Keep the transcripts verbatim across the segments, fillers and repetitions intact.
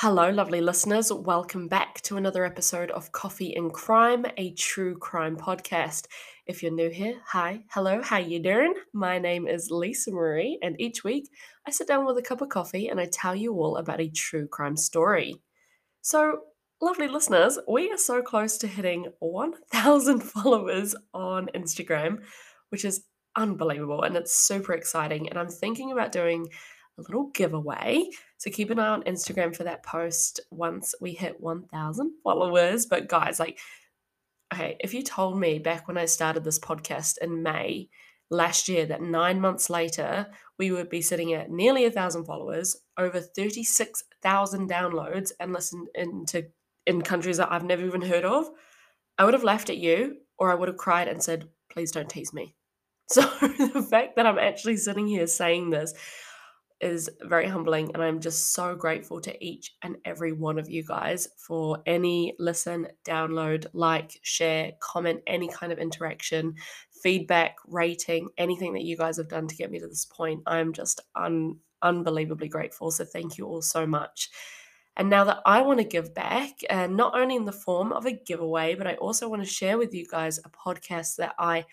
Hello, lovely listeners. Welcome back to another episode of Coffee and Crime, a true crime podcast. If you're new here, hi, hello, how you doing? My name is Lisa Marie, and each week I sit down with a cup of coffee and I tell you all about a true crime story. So, lovely listeners, we are so close to hitting one thousand followers on Instagram, which is unbelievable and it's super exciting. And I'm thinking about doing a little giveaway. So, keep an eye on Instagram for that post once we hit one thousand followers. But, guys, like, okay, if you told me back when I started this podcast in May last year that nine months later we would be sitting at nearly a thousand followers, over thirty-six thousand downloads, and listened into in countries that I've never even heard of, I would have laughed at you or I would have cried and said, please don't tease me. So the fact that I'm actually sitting here saying this is very humbling, and I'm just so grateful to each and every one of you guys for any listen, download, like, share, comment, any kind of interaction, feedback, rating, anything that you guys have done to get me to this point. I'm just un- unbelievably grateful. So thank you all so much. And now that I want to give back, and not only in the form of a giveaway, but I also want to share with you guys a podcast that I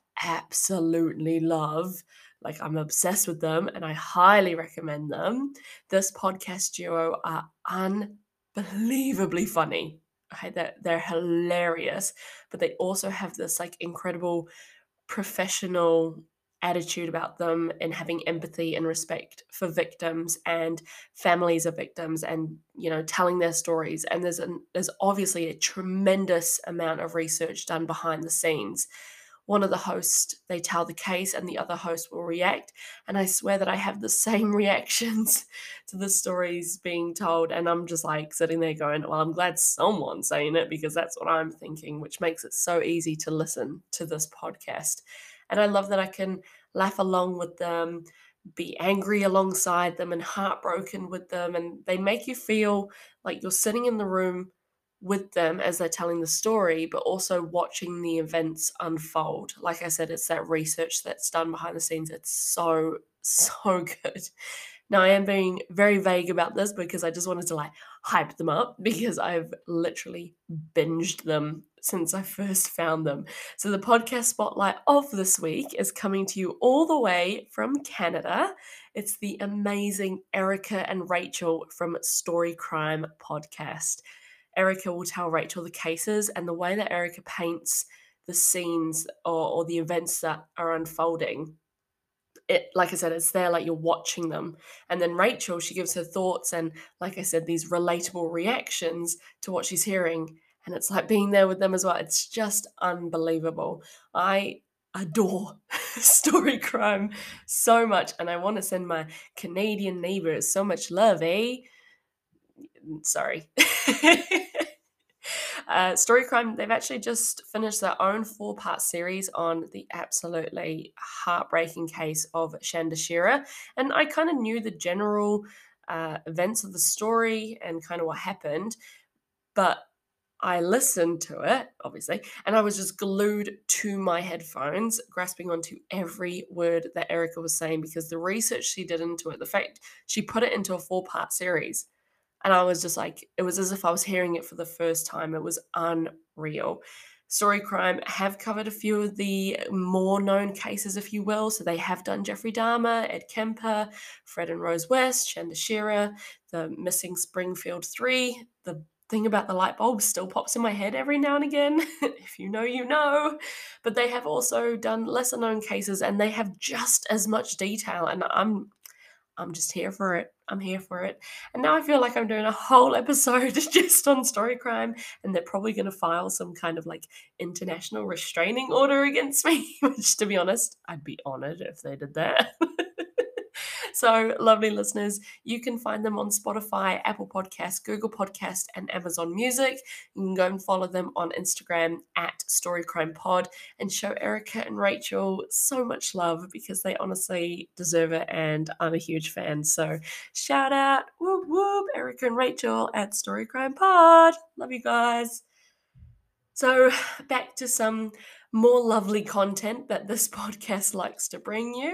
absolutely love. Like, I'm obsessed with them and I highly recommend them. This podcast duo are unbelievably funny. Okay, they're, they're hilarious, but they also have this like incredible professional attitude about them and having empathy and respect for victims and families of victims, and you know, telling their stories. And there's an, there's obviously a tremendous amount of research done behind the scenes. One of the hosts, they tell the case and the other host will react, and I swear that I have the same reactions to the stories being told, and I'm just like sitting there going, well, I'm glad someone's saying it because that's what I'm thinking, which makes it so easy to listen to this podcast. And I love that I can laugh along with them, be angry alongside them, and heartbroken with them, and they make you feel like you're sitting in the room with them as they're telling the story, but also watching the events unfold. Like I said, it's that research that's done behind the scenes. It's so, so good. Now, I am being very vague about this because I just wanted to like hype them up because I've literally binged them since I first found them. So, the podcast spotlight of this week is coming to you all the way from Canada. It's the amazing Erica and Rachel from Story Crime Podcast. Erica will tell Rachel the cases, and the way that Erica paints the scenes or, or the events that are unfolding, it, like I said, it's there like you're watching them. And then Rachel, she gives her thoughts and, like I said, these relatable reactions to what she's hearing. And it's like being there with them as well. It's just unbelievable. I adore story crime so much, and I want to send my Canadian neighbors so much love, eh? Sorry. Uh, Story Crime, they've actually just finished their own four part series on the absolutely heartbreaking case of Shanda Shearer. And I kind of knew the general uh, events of the story and kind of what happened, but I listened to it, obviously, and I was just glued to my headphones, grasping onto every word that Erica was saying because the research she did into it, the fact she put it into a four part series. And I was just like, it was as if I was hearing it for the first time. It was unreal. Story Crime have covered a few of the more known cases, if you will. So they have done Jeffrey Dahmer, Ed Kemper, Fred and Rose West, Shanda Shearer, the missing Springfield Three. The thing about the light bulb still pops in my head every now and again. If you know, you know. But they have also done lesser known cases, and they have just as much detail. And I'm I'm just here for it. I'm here for it. And now I feel like I'm doing a whole episode just on story crime, and they're probably going to file some kind of like international restraining order against me, which, to be honest, I'd be honored if they did that. So, lovely listeners, you can find them on Spotify, Apple Podcasts, Google Podcast, and Amazon Music. You can go and follow them on Instagram at StoryCrimePod and show Erica and Rachel so much love because they honestly deserve it, and I'm a huge fan. So, shout out, whoop whoop, Erica and Rachel at StoryCrimePod. Love you guys. So, back to some more lovely content that this podcast likes to bring you.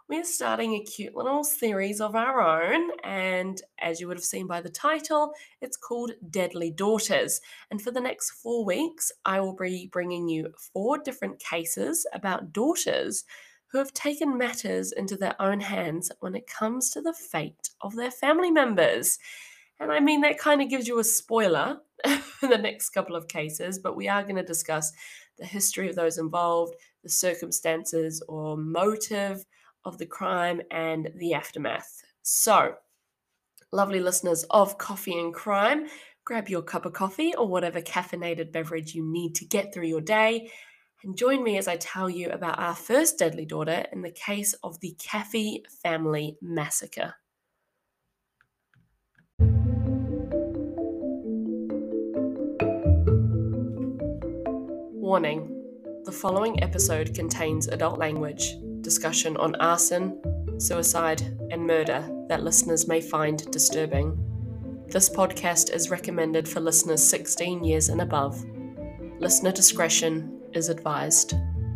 we're starting a cute little series of our own. And as you would have seen by the title, it's called Deadly Daughters. And for the next four weeks, I will be bringing you four different cases about daughters who have taken matters into their own hands when it comes to the fate of their family members. And I mean, that kind of gives you a spoiler for the next couple of cases, but we are going to discuss the history of those involved, the circumstances or motive of the crime, and the aftermath. So, lovely listeners of Coffee and Crime, grab your cup of coffee or whatever caffeinated beverage you need to get through your day, and join me as I tell you about our first deadly daughter in the case of the Caffey family massacre. Warning: the following episode contains adult language, discussion on arson, suicide, and murder that listeners may find disturbing. This podcast is recommended for listeners sixteen years and above. Listener discretion is advised.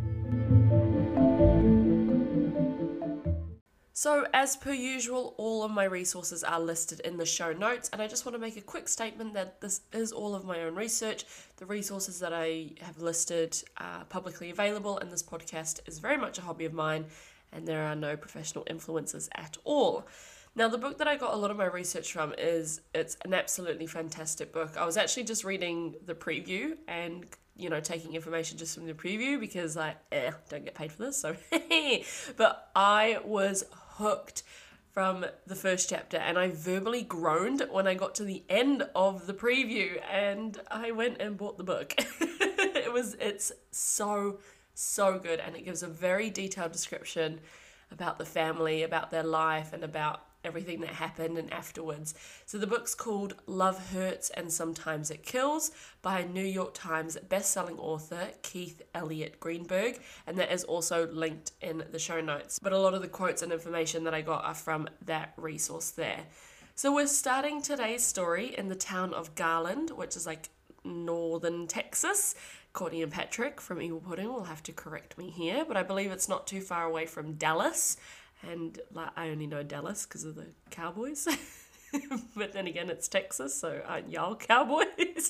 So, as per usual, all of my resources are listed in the show notes, and I just want to make a quick statement that this is all of my own research. The resources that I have listed are publicly available, and this podcast is very much a hobby of mine, and there are no professional influences at all. Now, the book that I got a lot of my research from is, it's an absolutely fantastic book. I was actually just reading the preview and, you know, taking information just from the preview because I eh, don't get paid for this, so but I was hooked from the first chapter, and I verbally groaned when I got to the end of the preview, and I went and bought the book. it was it's so so good, and it gives a very detailed description about the family, about their life, and about everything that happened and afterwards. So the book's called Love Hurts and Sometimes It Kills by New York Times bestselling author Keith Elliott Greenberg, and that is also linked in the show notes. But a lot of the quotes and information that I got are from that resource there. So we're starting today's story in the town of Garland, which is like northern Texas. Courtney and Patrick from Evil Pudding will have to correct me here, but I believe it's not too far away from Dallas. And like, I only know Dallas because of the Cowboys. But then again, it's Texas, so aren't y'all Cowboys?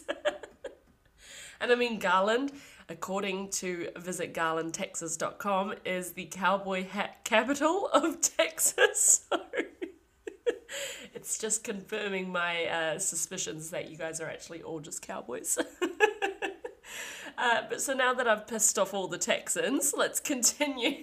And I mean, Garland, according to visit garland texas dot com, is the cowboy hat capital of Texas. So it's just confirming my uh, suspicions that you guys are actually all just cowboys. uh, but so now that I've pissed off all the Texans, let's continue.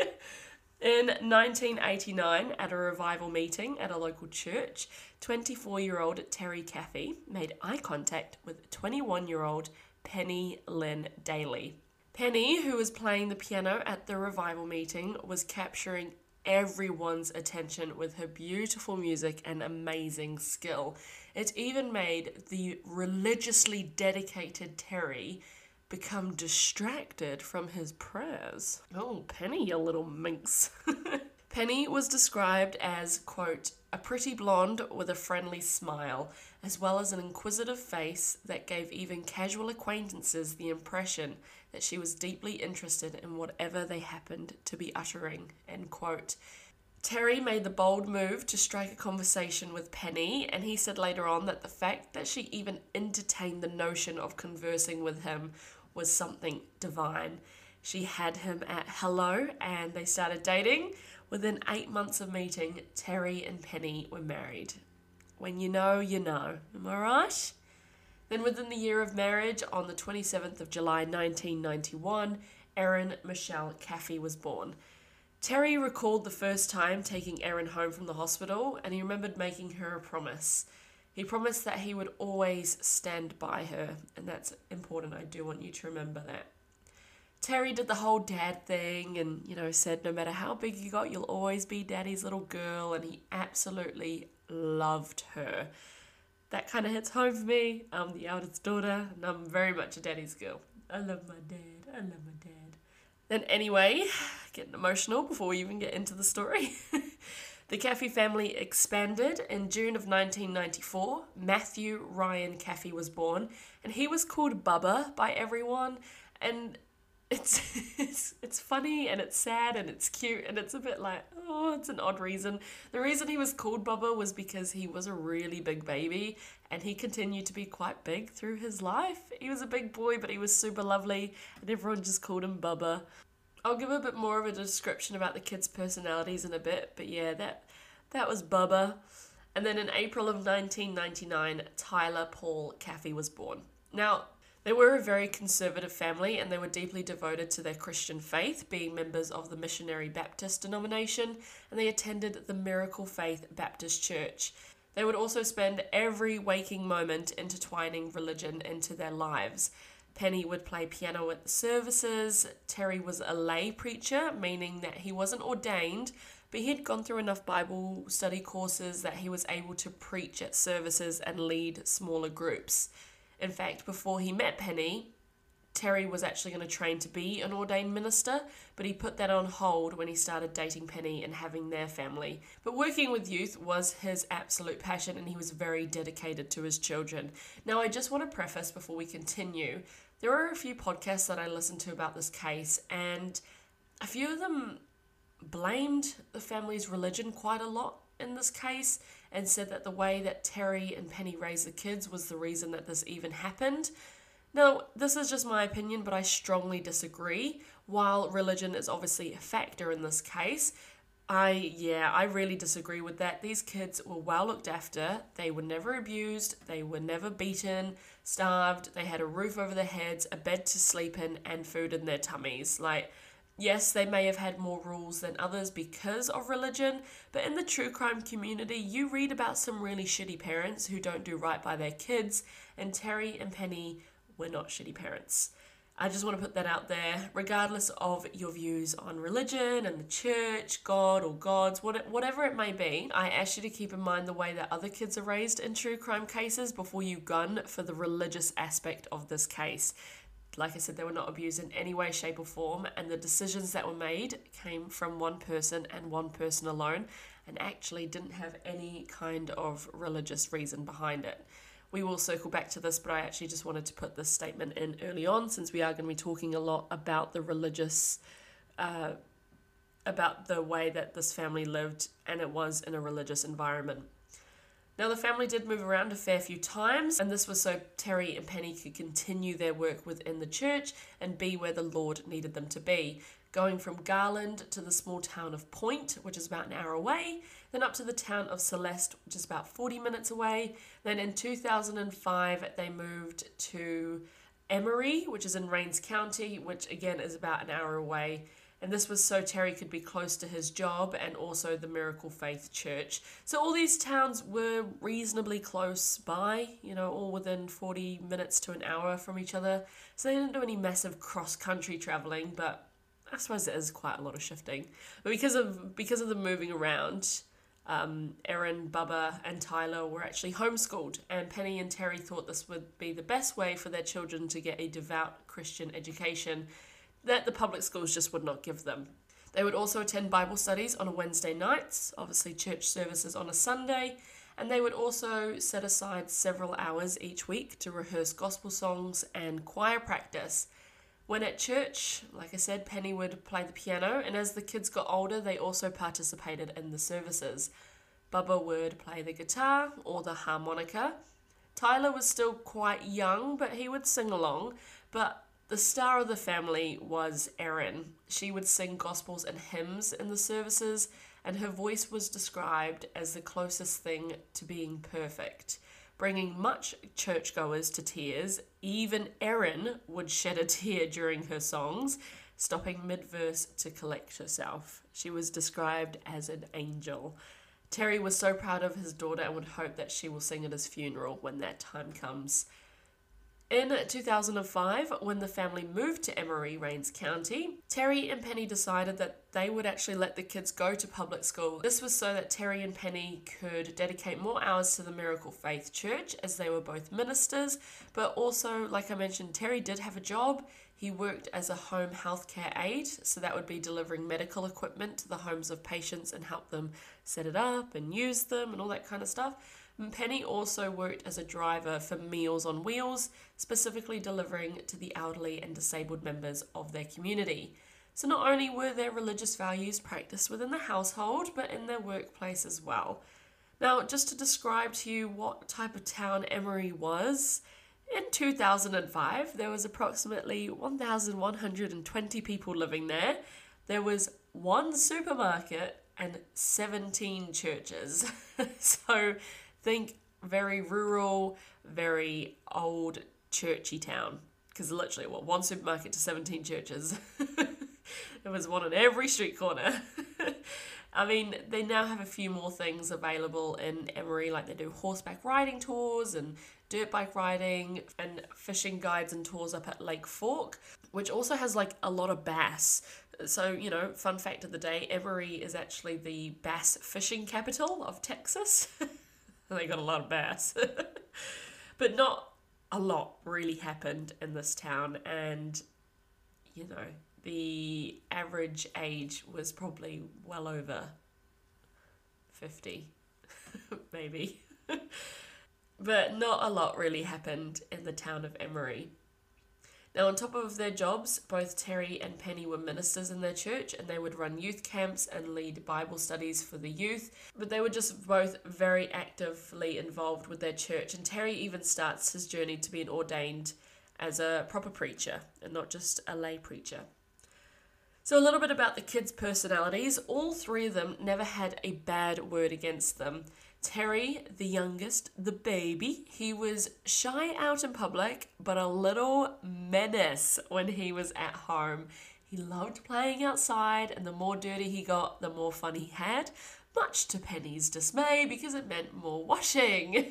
In nineteen eighty-nine, at a revival meeting at a local church, twenty-four-year-old Terry Caffey made eye contact with twenty-one-year-old Penny Lynn Daly. Penny, who was playing the piano at the revival meeting, was capturing everyone's attention with her beautiful music and amazing skill. It even made the religiously dedicated Terry become distracted from his prayers. Oh, Penny, you little minx. Penny was described as, quote, a pretty blonde with a friendly smile, as well as an inquisitive face that gave even casual acquaintances the impression that she was deeply interested in whatever they happened to be uttering, end quote. Terry made the bold move to strike a conversation with Penny, and he said later on that the fact that she even entertained the notion of conversing with him was something divine. She had him at hello, and they started dating. Within eight months of meeting, Terry and Penny were married. When you know, you know. Am I right? Then within the year of marriage, on the twenty-seventh of July nineteen ninety-one, Erin Michelle Caffey was born. Terry recalled the first time taking Erin home from the hospital, and he remembered making her a promise. He promised that he would always stand by her, and that's important. I do want you to remember that. Terry did the whole dad thing and, you know, said no matter how big you got, you'll always be daddy's little girl, and he absolutely loved her. That kind of hits home for me. I'm the eldest daughter, and I'm very much a daddy's girl. I love my dad. I love my dad. Then anyway, getting emotional before we even get into the story. The Caffey family expanded. In June of nineteen ninety-four, Matthew Ryan Caffey was born, and he was called Bubba by everyone, and it's, it's it's funny and it's sad and it's cute and it's a bit like, oh, it's an odd reason. The reason he was called Bubba was because he was a really big baby and he continued to be quite big through his life. He was a big boy, but he was super lovely and everyone just called him Bubba. I'll give a bit more of a description about the kids' personalities in a bit, but yeah, that that was Bubba. And then in April of nineteen ninety-nine, Tyler Paul Caffey was born. Now, they were a very conservative family and they were deeply devoted to their Christian faith, being members of the Missionary Baptist denomination, and they attended the Miracle Faith Baptist Church. They would also spend every waking moment intertwining religion into their lives. Penny would play piano at the services. Terry was a lay preacher, meaning that he wasn't ordained, but he had gone through enough Bible study courses that he was able to preach at services and lead smaller groups. In fact, before he met Penny, Terry was actually going to train to be an ordained minister, but he put that on hold when he started dating Penny and having their family. But working with youth was his absolute passion, and he was very dedicated to his children. Now, I just want to preface before we continue, there are a few podcasts that I listened to about this case, and a few of them blamed the family's religion quite a lot in this case and said that the way that Terry and Penny raised the kids was the reason that this even happened. Now, this is just my opinion, but I strongly disagree. While religion is obviously a factor in this case, I, yeah, I really disagree with that. These kids were well looked after. They were never abused. They were never beaten, starved. They had a roof over their heads, a bed to sleep in, and food in their tummies. Like, yes, they may have had more rules than others because of religion, but in the true crime community, you read about some really shitty parents who don't do right by their kids, and Terry and Penny were not shitty parents. I just want to put that out there, regardless of your views on religion and the church, God or gods, whatever it may be. I ask you to keep in mind the way that other kids are raised in true crime cases before you gun for the religious aspect of this case. Like I said, they were not abused in any way, shape or form, and the decisions that were made came from one person and one person alone, and actually didn't have any kind of religious reason behind it. We will circle back to this, but I actually just wanted to put this statement in early on, since we are going to be talking a lot about the religious, uh, about the way that this family lived, and it was in a religious environment. Now, the family did move around a fair few times, and this was so Terry and Penny could continue their work within the church and be where the Lord needed them to be, going from Garland to the small town of Point, which is about an hour away, then up to the town of Celeste, which is about forty minutes away. Then in two thousand five, they moved to Emery, which is in Rains County, which again is about an hour away. And this was so Terry could be close to his job and also the Miracle Faith Church. So all these towns were reasonably close by, you know, all within forty minutes to an hour from each other. So they didn't do any massive cross-country travelling, but I suppose it is quite a lot of shifting. But because of because of the moving around, um, Erin, Bubba and Tyler were actually homeschooled, and Penny and Terry thought this would be the best way for their children to get a devout Christian education that the public schools just would not give them. They would also attend Bible studies on a Wednesday nights, obviously church services on a Sunday, and they would also set aside several hours each week to rehearse gospel songs and choir practice. When at church, like I said, Penny would play the piano, and as the kids got older, they also participated in the services. Bubba would play the guitar or the harmonica. Tyler was still quite young, but he would sing along, but the star of the family was Erin. She would sing gospels and hymns in the services, and her voice was described as the closest thing to being perfect, bringing much churchgoers to tears. Even Erin would shed a tear during her songs, stopping mid-verse to collect herself. She was described as an angel. Terry was so proud of his daughter and would hope that she will sing at his funeral when that time comes. In two thousand five, when the family moved to Emery, Rains County, Terry and Penny decided that they would actually let the kids go to public school. This was so that Terry and Penny could dedicate more hours to the Miracle Faith Church, as they were both ministers, but also, like I mentioned, Terry did have a job. He worked as a home healthcare aide, so that would be delivering medical equipment to the homes of patients and help them set it up and use them and all that kind of stuff. And Penny also worked as a driver for Meals on Wheels, specifically delivering to the elderly and disabled members of their community. So not only were their religious values practiced within the household, but in their workplace as well. Now, just to describe to you what type of town Emery was, in two thousand five, there was approximately one thousand one hundred twenty people living there. There was one supermarket and seventeen churches. So think very rural, very old, churchy town. Because literally, what, one supermarket to seventeen churches. There was one on every street corner. I mean, they now have a few more things available in Emery, like they do horseback riding tours and dirt bike riding and fishing guides and tours up at Lake Fork, which also has like a lot of bass. So, you know, fun fact of the day, Emery is actually the bass fishing capital of Texas. They got a lot of bass. But not a lot really happened in this town, and, you know, the average age was probably well over fifty, maybe. But not a lot really happened in the town of Emery. Now, on top of their jobs, both Terry and Penny were ministers in their church, and they would run youth camps and lead Bible studies for the youth. But they were just both very actively involved with their church, and Terry even starts his journey to being ordained as a proper preacher and not just a lay preacher. So a little bit about the kids' personalities. All three of them never had a bad word against them. Terry, the youngest, the baby, he was shy out in public, but a little menace when he was at home. He loved playing outside, and the more dirty he got, the more fun he had, much to Penny's dismay because it meant more washing.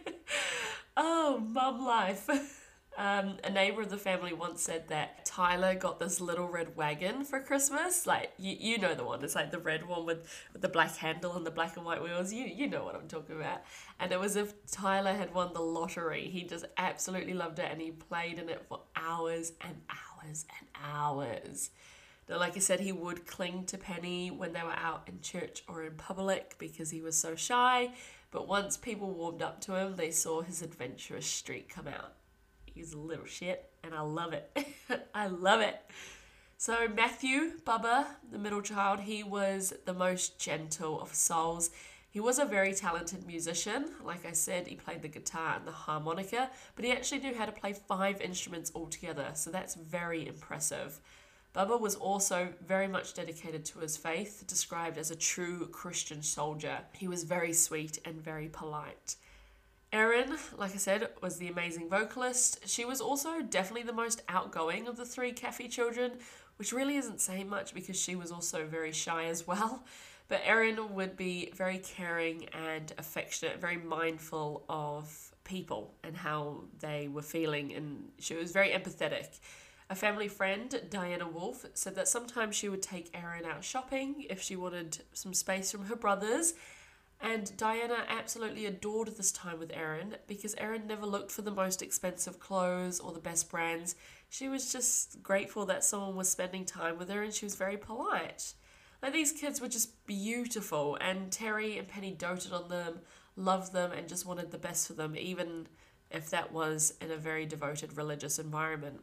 Oh, mum life. Um, a neighbor of the family once said that Tyler got this little red wagon for Christmas. Like, you, you know the one. It's like the red one with, with the black handle and the black and white wheels. You you know what I'm talking about. And it was as if Tyler had won the lottery. He just absolutely loved it, and he played in it for hours and hours and hours. Now, like I said, he would cling to Penny when they were out in church or in public because he was so shy. But once people warmed up to him, they saw his adventurous streak come out. He's a little shit, and I love it. I love it. So Matthew, Bubba, the middle child, he was the most gentle of souls. He was a very talented musician. Like I said, he played the guitar and the harmonica, but he actually knew how to play five instruments altogether, so that's very impressive. Bubba was also very much dedicated to his faith, described as a true Christian soldier. He was very sweet and very polite. Erin, like I said, was the amazing vocalist. She was also definitely the most outgoing of the three Caffey children, which really isn't saying much because she was also very shy as well. But Erin would be very caring and affectionate, very mindful of people and how they were feeling, and she was very empathetic. A family friend, Diana Wolf, said that sometimes she would take Erin out shopping if she wanted some space from her brothers. And Diana absolutely adored this time with Erin because Erin never looked for the most expensive clothes or the best brands. She was just grateful that someone was spending time with her, and she was very polite. Like, these kids were just beautiful, and Terry and Penny doted on them, loved them, and just wanted the best for them, even if that was in a very devoted religious environment.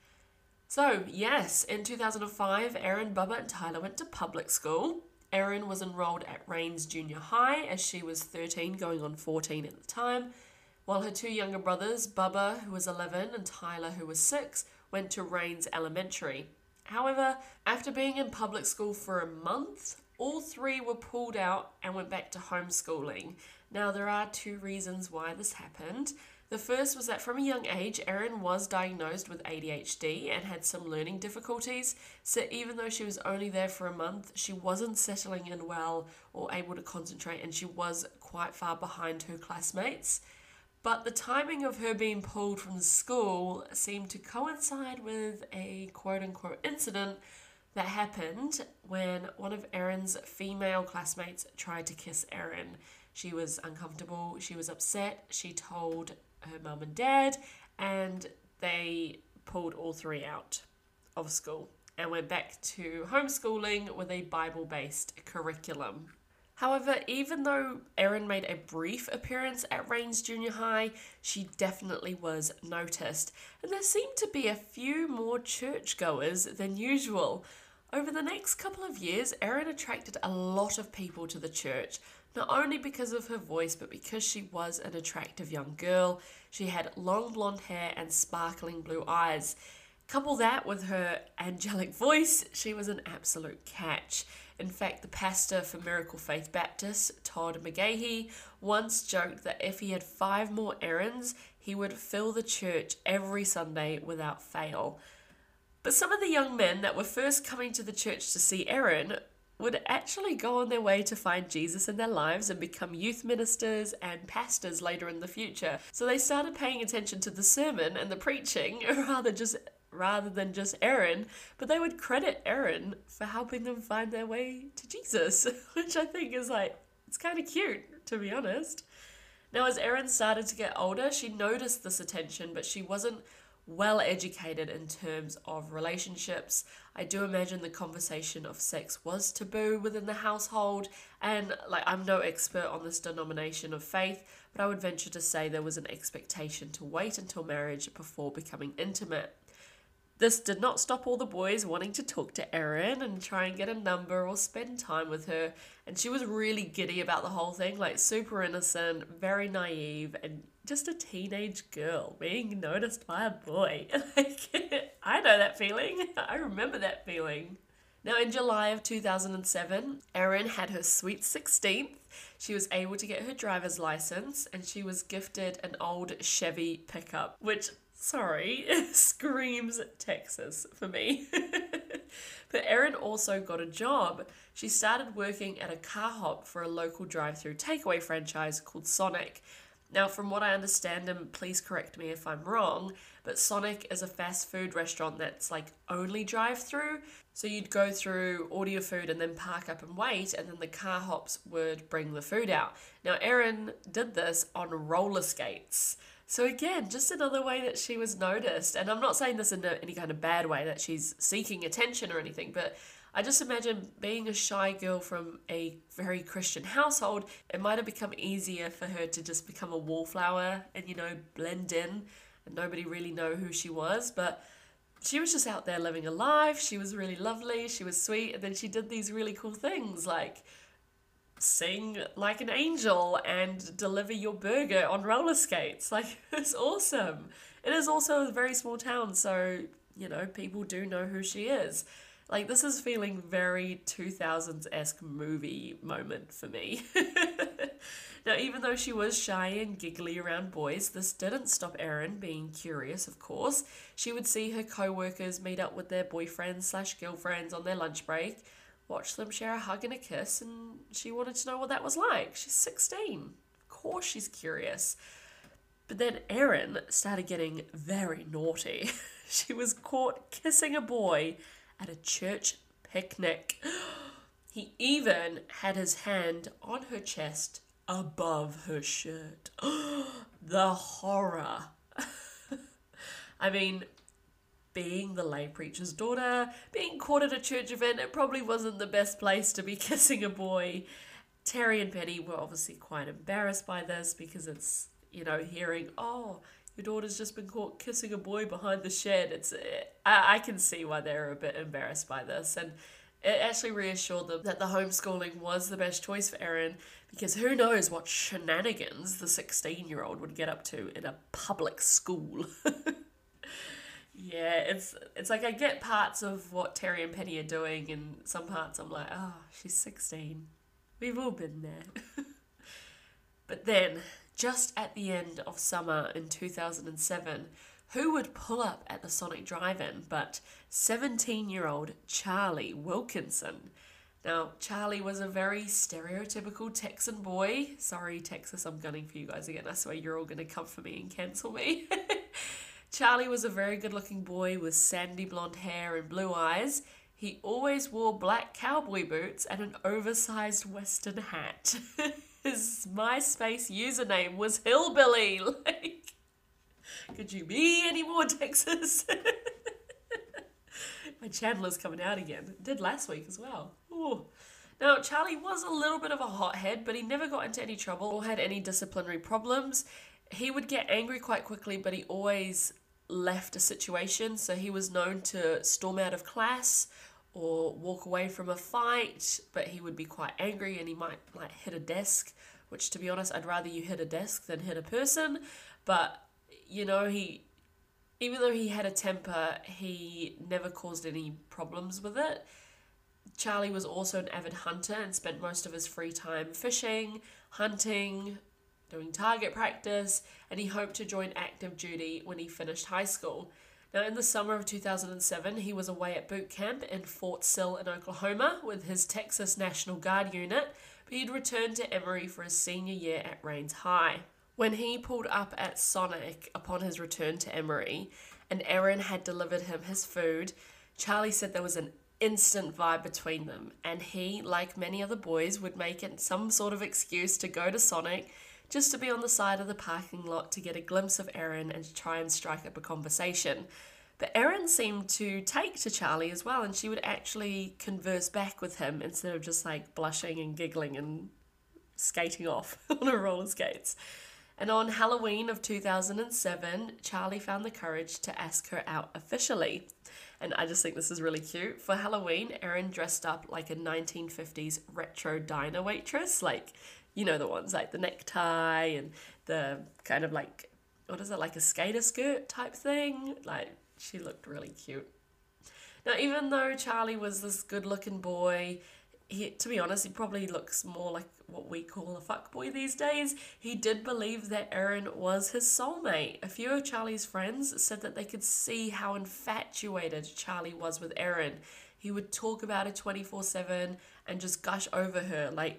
So, yes, in two thousand five, Erin, Bubba, and Tyler went to public school. Erin was enrolled at Rains Junior High as she was thirteen, going on fourteen at the time, while her two younger brothers, Bubba, who was eleven, and Tyler, who was six, went to Rains Elementary. However, after being in public school for a month, all three were pulled out and went back to homeschooling. Now, there are two reasons why this happened. The first was that from a young age, Erin was diagnosed with A D H D and had some learning difficulties, so even though she was only there for a month, she wasn't settling in well or able to concentrate, and she was quite far behind her classmates. But the timing of her being pulled from school seemed to coincide with a quote-unquote incident that happened when one of Erin's female classmates tried to kiss Erin. She was uncomfortable, she was upset, she told her mum and dad, and they pulled all three out of school and went back to homeschooling with a Bible-based curriculum. However, even though Erin made a brief appearance at Rains Junior High, she definitely was noticed, and there seemed to be a few more churchgoers than usual. Over the next couple of years, Erin attracted a lot of people to the church, not only because of her voice, but because she was an attractive young girl. She had long blonde hair and sparkling blue eyes. Couple that with her angelic voice, she was an absolute catch. In fact, the pastor for Miracle Faith Baptist, Todd McGahee, once joked that if he had five more Erins, he would fill the church every Sunday without fail. But some of the young men that were first coming to the church to see Erin would actually go on their way to find Jesus in their lives and become youth ministers and pastors later in the future. So they started paying attention to the sermon and the preaching, rather just rather than just Erin, but they would credit Erin for helping them find their way to Jesus, which I think is like, it's kind of cute, to be honest. Now, as Erin started to get older, she noticed this attention, but she wasn't well educated in terms of relationships. I do imagine the conversation of sex was taboo within the household, and like, I'm no expert on this denomination of faith, but I would venture to say there was an expectation to wait until marriage before becoming intimate. This did not stop all the boys wanting to talk to Erin and try and get a number or spend time with her, and she was really giddy about the whole thing, like super innocent, very naive, and just a teenage girl being noticed by a boy. Like, I know that feeling. I remember that feeling. Now, in July of two thousand seven, Erin had her sweet sixteenth. She was able to get her driver's license, and she was gifted an old Chevy pickup, which, sorry, screams Texas for me. But Erin also got a job. She started working at a car hop for a local drive-through takeaway franchise called Sonic. Now, from what I understand, and please correct me if I'm wrong, but Sonic is a fast food restaurant that's like only drive-through. So you'd go through, order your food, and then park up and wait, and then the car hops would bring the food out. Now, Erin did this on roller skates. So again, just another way that she was noticed. And I'm not saying this in any kind of bad way, that she's seeking attention or anything, but I just imagine being a shy girl from a very Christian household, it might have become easier for her to just become a wallflower and, you know, blend in and nobody really know who she was. But she was just out there living a life. She was really lovely. She was sweet. And then she did these really cool things like sing like an angel and deliver your burger on roller skates. Like, it's awesome. It is also a very small town, so, you know, people do know who she is. Like, this is feeling very two thousands-esque movie moment for me. Now, even though she was shy and giggly around boys, this didn't stop Erin being curious, of course. She would see her co-workers meet up with their boyfriends slash girlfriends on their lunch break, watch them share a hug and a kiss, and she wanted to know what that was like. She's sixteen. Of course she's curious. But then Erin started getting very naughty. She was caught kissing a boy at a church picnic. He even had his hand on her chest above her shirt. The horror. I mean, being the lay preacher's daughter, being caught at a church event, it probably wasn't the best place to be kissing a boy. Terry and Penny were obviously quite embarrassed by this because it's, you know, hearing, oh, your daughter's just been caught kissing a boy behind the shed. It's, I, I can see why they're a bit embarrassed by this. And it actually reassured them that the homeschooling was the best choice for Erin, because who knows what shenanigans the sixteen-year-old would get up to in a public school. Yeah, it's it's like I get parts of what Terry and Penny are doing, and some parts I'm like, oh, she's sixteen. We've all been there. But then, just at the end of summer in two thousand seven, who would pull up at the Sonic Drive-In but seventeen-year-old Charlie Wilkinson? Now, Charlie was a very stereotypical Texan boy. Sorry, Texas, I'm gunning for you guys again. I swear you're all going to come for me and cancel me. Charlie was a very good-looking boy with sandy blonde hair and blue eyes. He always wore black cowboy boots and an oversized western hat. His MySpace username was Hillbilly. Like, could you be any more Texas? My Chandler's coming out again. It did last week as well. Ooh. Now, Charlie was a little bit of a hothead, but he never got into any trouble or had any disciplinary problems. He would get angry quite quickly, but he always left a situation. So he was known to storm out of class or walk away from a fight, but he would be quite angry and he might like hit a desk, which to be honest, I'd rather you hit a desk than hit a person. But, you know, he, even though he had a temper, he never caused any problems with it. Charlie was also an avid hunter and spent most of his free time fishing, hunting, doing target practice, and he hoped to join active duty when he finished high school. Now, in the summer of two thousand seven, he was away at boot camp in Fort Sill in Oklahoma with his Texas National Guard unit, but he'd returned to Emory for his senior year at Rains High. When he pulled up at Sonic upon his return to Emory, and Aaron had delivered him his food, Charlie said there was an instant vibe between them, and he, like many other boys, would make it some sort of excuse to go to Sonic just to be on the side of the parking lot to get a glimpse of Aaron and to try and strike up a conversation. But Aaron seemed to take to Charlie as well, and she would actually converse back with him instead of just like blushing and giggling and skating off on her roller skates. And on Halloween of two thousand seven, Charlie found the courage to ask her out officially. And I just think this is really cute. For Halloween, Aaron dressed up like a nineteen fifties retro diner waitress. Like, you know, the ones like the necktie and the kind of like, what is it, like a skater skirt type thing? Like, she looked really cute. Now, even though Charlie was this good-looking boy, he, to be honest, he probably looks more like what we call a fuckboy these days. He did believe that Aaron was his soulmate. A few of Charlie's friends said that they could see how infatuated Charlie was with Aaron. He would talk about her twenty-four seven and just gush over her. Like,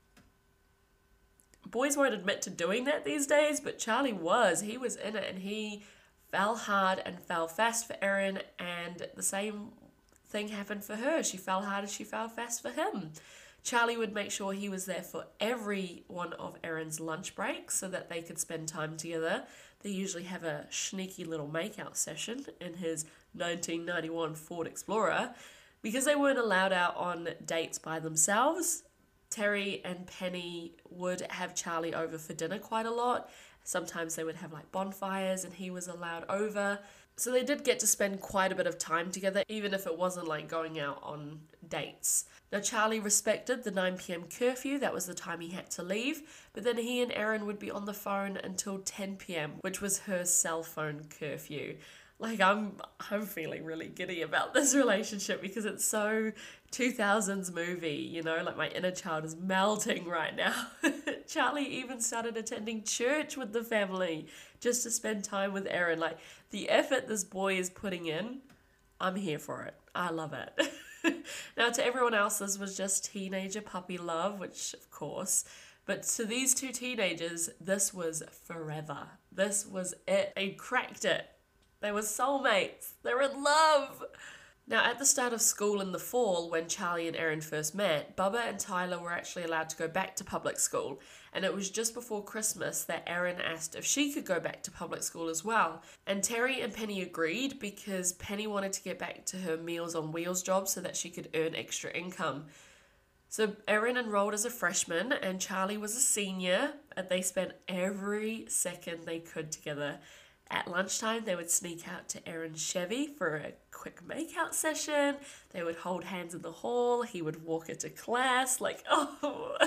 boys won't admit to doing that these days, but Charlie was. He was in it, and he fell hard and fell fast for Aaron, and the same thing happened for her. She fell hard and she fell fast for him. Charlie would make sure he was there for every one of Aaron's lunch breaks so that they could spend time together. They usually have a sneaky little makeout session in his nineteen ninety-one Ford Explorer. Because they weren't allowed out on dates by themselves, Terry and Penny would have Charlie over for dinner quite a lot. Sometimes they would have like bonfires and he was allowed over. So they did get to spend quite a bit of time together, even if it wasn't like going out on dates. Now, Charlie respected the nine p.m. curfew. That was the time he had to leave. But then he and Aaron would be on the phone until ten p.m., which was her cell phone curfew. Like, I'm I'm feeling really giddy about this relationship because it's so two thousands movie, you know? Like, my inner child is melting right now. Charlie even started attending church with the family just to spend time with Aaron. Like, the effort this boy is putting in, I'm here for it. I love it. Now, to everyone else, this was just teenager puppy love, which, of course. But to these two teenagers, this was forever. This was it. They cracked it. They were soulmates. They were in love. Now, at the start of school in the fall, when Charlie and Aaron first met, Bubba and Tyler were actually allowed to go back to public school. And it was just before Christmas that Aaron asked if she could go back to public school as well. And Terry and Penny agreed because Penny wanted to get back to her Meals on Wheels job so that she could earn extra income. So Aaron enrolled as a freshman and Charlie was a senior, and they spent every second they could together. At lunchtime, they would sneak out to Aaron's Chevy for a quick makeout session. They would hold hands in the hall. He would walk her to class like, oh,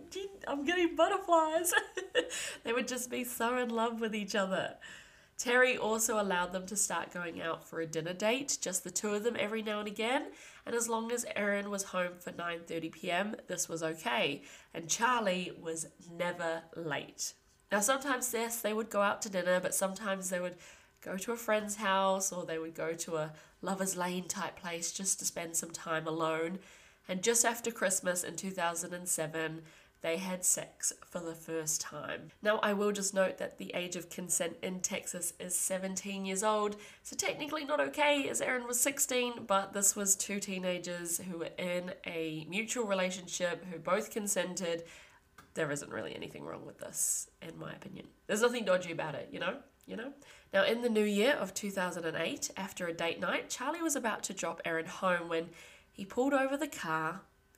I'm getting butterflies. They would just be so in love with each other. Terry also allowed them to start going out for a dinner date, just the two of them every now and again. And as long as Aaron was home for nine thirty p.m., this was okay. And Charlie was never late. Now, sometimes, yes, they would go out to dinner, but sometimes they would go to a friend's house or they would go to a Lover's Lane type place just to spend some time alone. And just after Christmas in two thousand seven, they had sex for the first time. Now, I will just note that the age of consent in Texas is seventeen years old, so technically not okay as Aaron was sixteen, but this was two teenagers who were in a mutual relationship who both consented. There isn't really anything wrong with this, in my opinion. There's nothing dodgy about it, you know? You know? Now, in the new year of two thousand eight, after a date night, Charlie was about to drop Aaron home when he pulled over the car,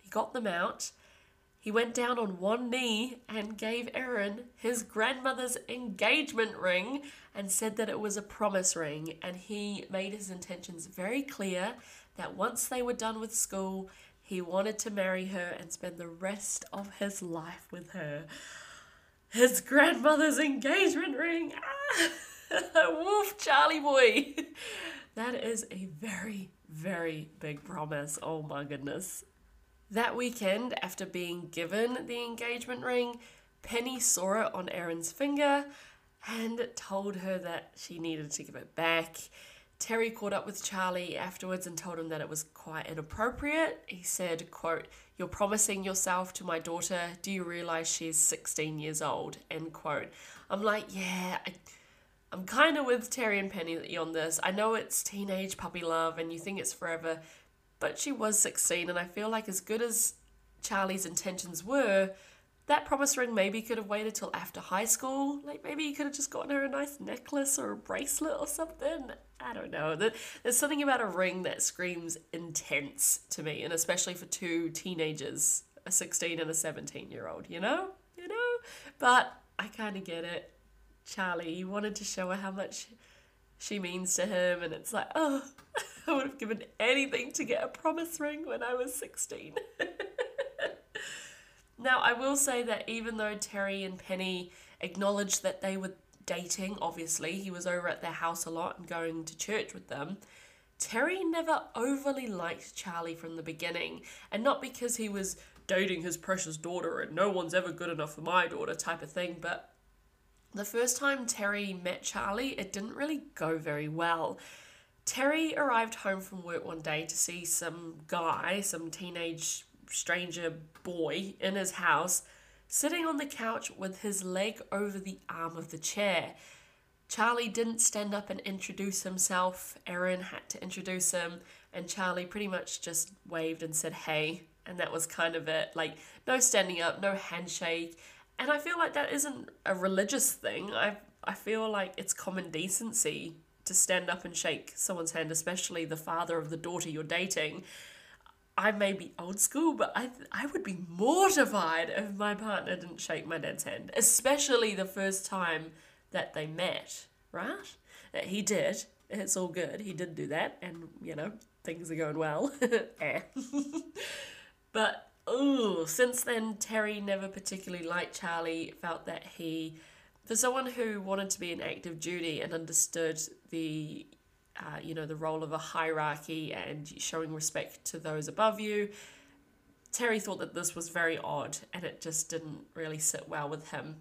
he got them out. He went down on one knee and gave Aaron his grandmother's engagement ring and said that it was a promise ring. And he made his intentions very clear that once they were done with school, he wanted to marry her and spend the rest of his life with her. His grandmother's engagement ring. Ah! Woof, Charlie boy. That is a very, very big promise. Oh my goodness. That weekend, after being given the engagement ring, Penny saw it on Aaron's finger and told her that she needed to give it back. Terry caught up with Charlie afterwards and told him that it was quite inappropriate. He said, quote, "You're promising yourself to my daughter. Do you realize she's sixteen years old?" End quote. I'm like, yeah, I, I'm kind of with Terry and Penny on this. I know it's teenage puppy love and you think it's forever, but she was sixteen, and I feel like as good as Charlie's intentions were, that promise ring maybe could have waited till after high school. Like maybe he could have just gotten her a nice necklace or a bracelet or something. I don't know. There's something about a ring that screams intense to me, and especially for two teenagers, a sixteen and a seventeen-year-old, you know? You know? But I kind of get it. Charlie, he wanted to show her how much she means to him, and it's like, oh, I would have given anything to get a promise ring when I was sixteen. Now, I will say that even though Terry and Penny acknowledged that they were dating, obviously, he was over at their house a lot and going to church with them, Terry never overly liked Charlie from the beginning, and not because he was dating his precious daughter and no one's ever good enough for my daughter type of thing, but the first time Terry met Charlie, it didn't really go very well. Terry arrived home from work one day to see some guy, some teenage stranger boy in his house, sitting on the couch with his leg over the arm of the chair. Charlie didn't stand up and introduce himself. Aaron had to introduce him, and Charlie pretty much just waved and said, hey, and that was kind of it. Like, no standing up, no handshake. And I feel like that isn't a religious thing. I I feel like it's common decency to stand up and shake someone's hand, especially the father of the daughter you're dating. I may be old school, but I I would be mortified if my partner didn't shake my dad's hand, especially the first time that they met, right? He did. It's all good. He did do that, and, you know, things are going well. eh. But, ooh, since then, Terry never particularly liked Charlie, felt that he, for someone who wanted to be in active duty and understood the, uh, you know, the role of a hierarchy and showing respect to those above you, Terry thought that this was very odd, and it just didn't really sit well with him.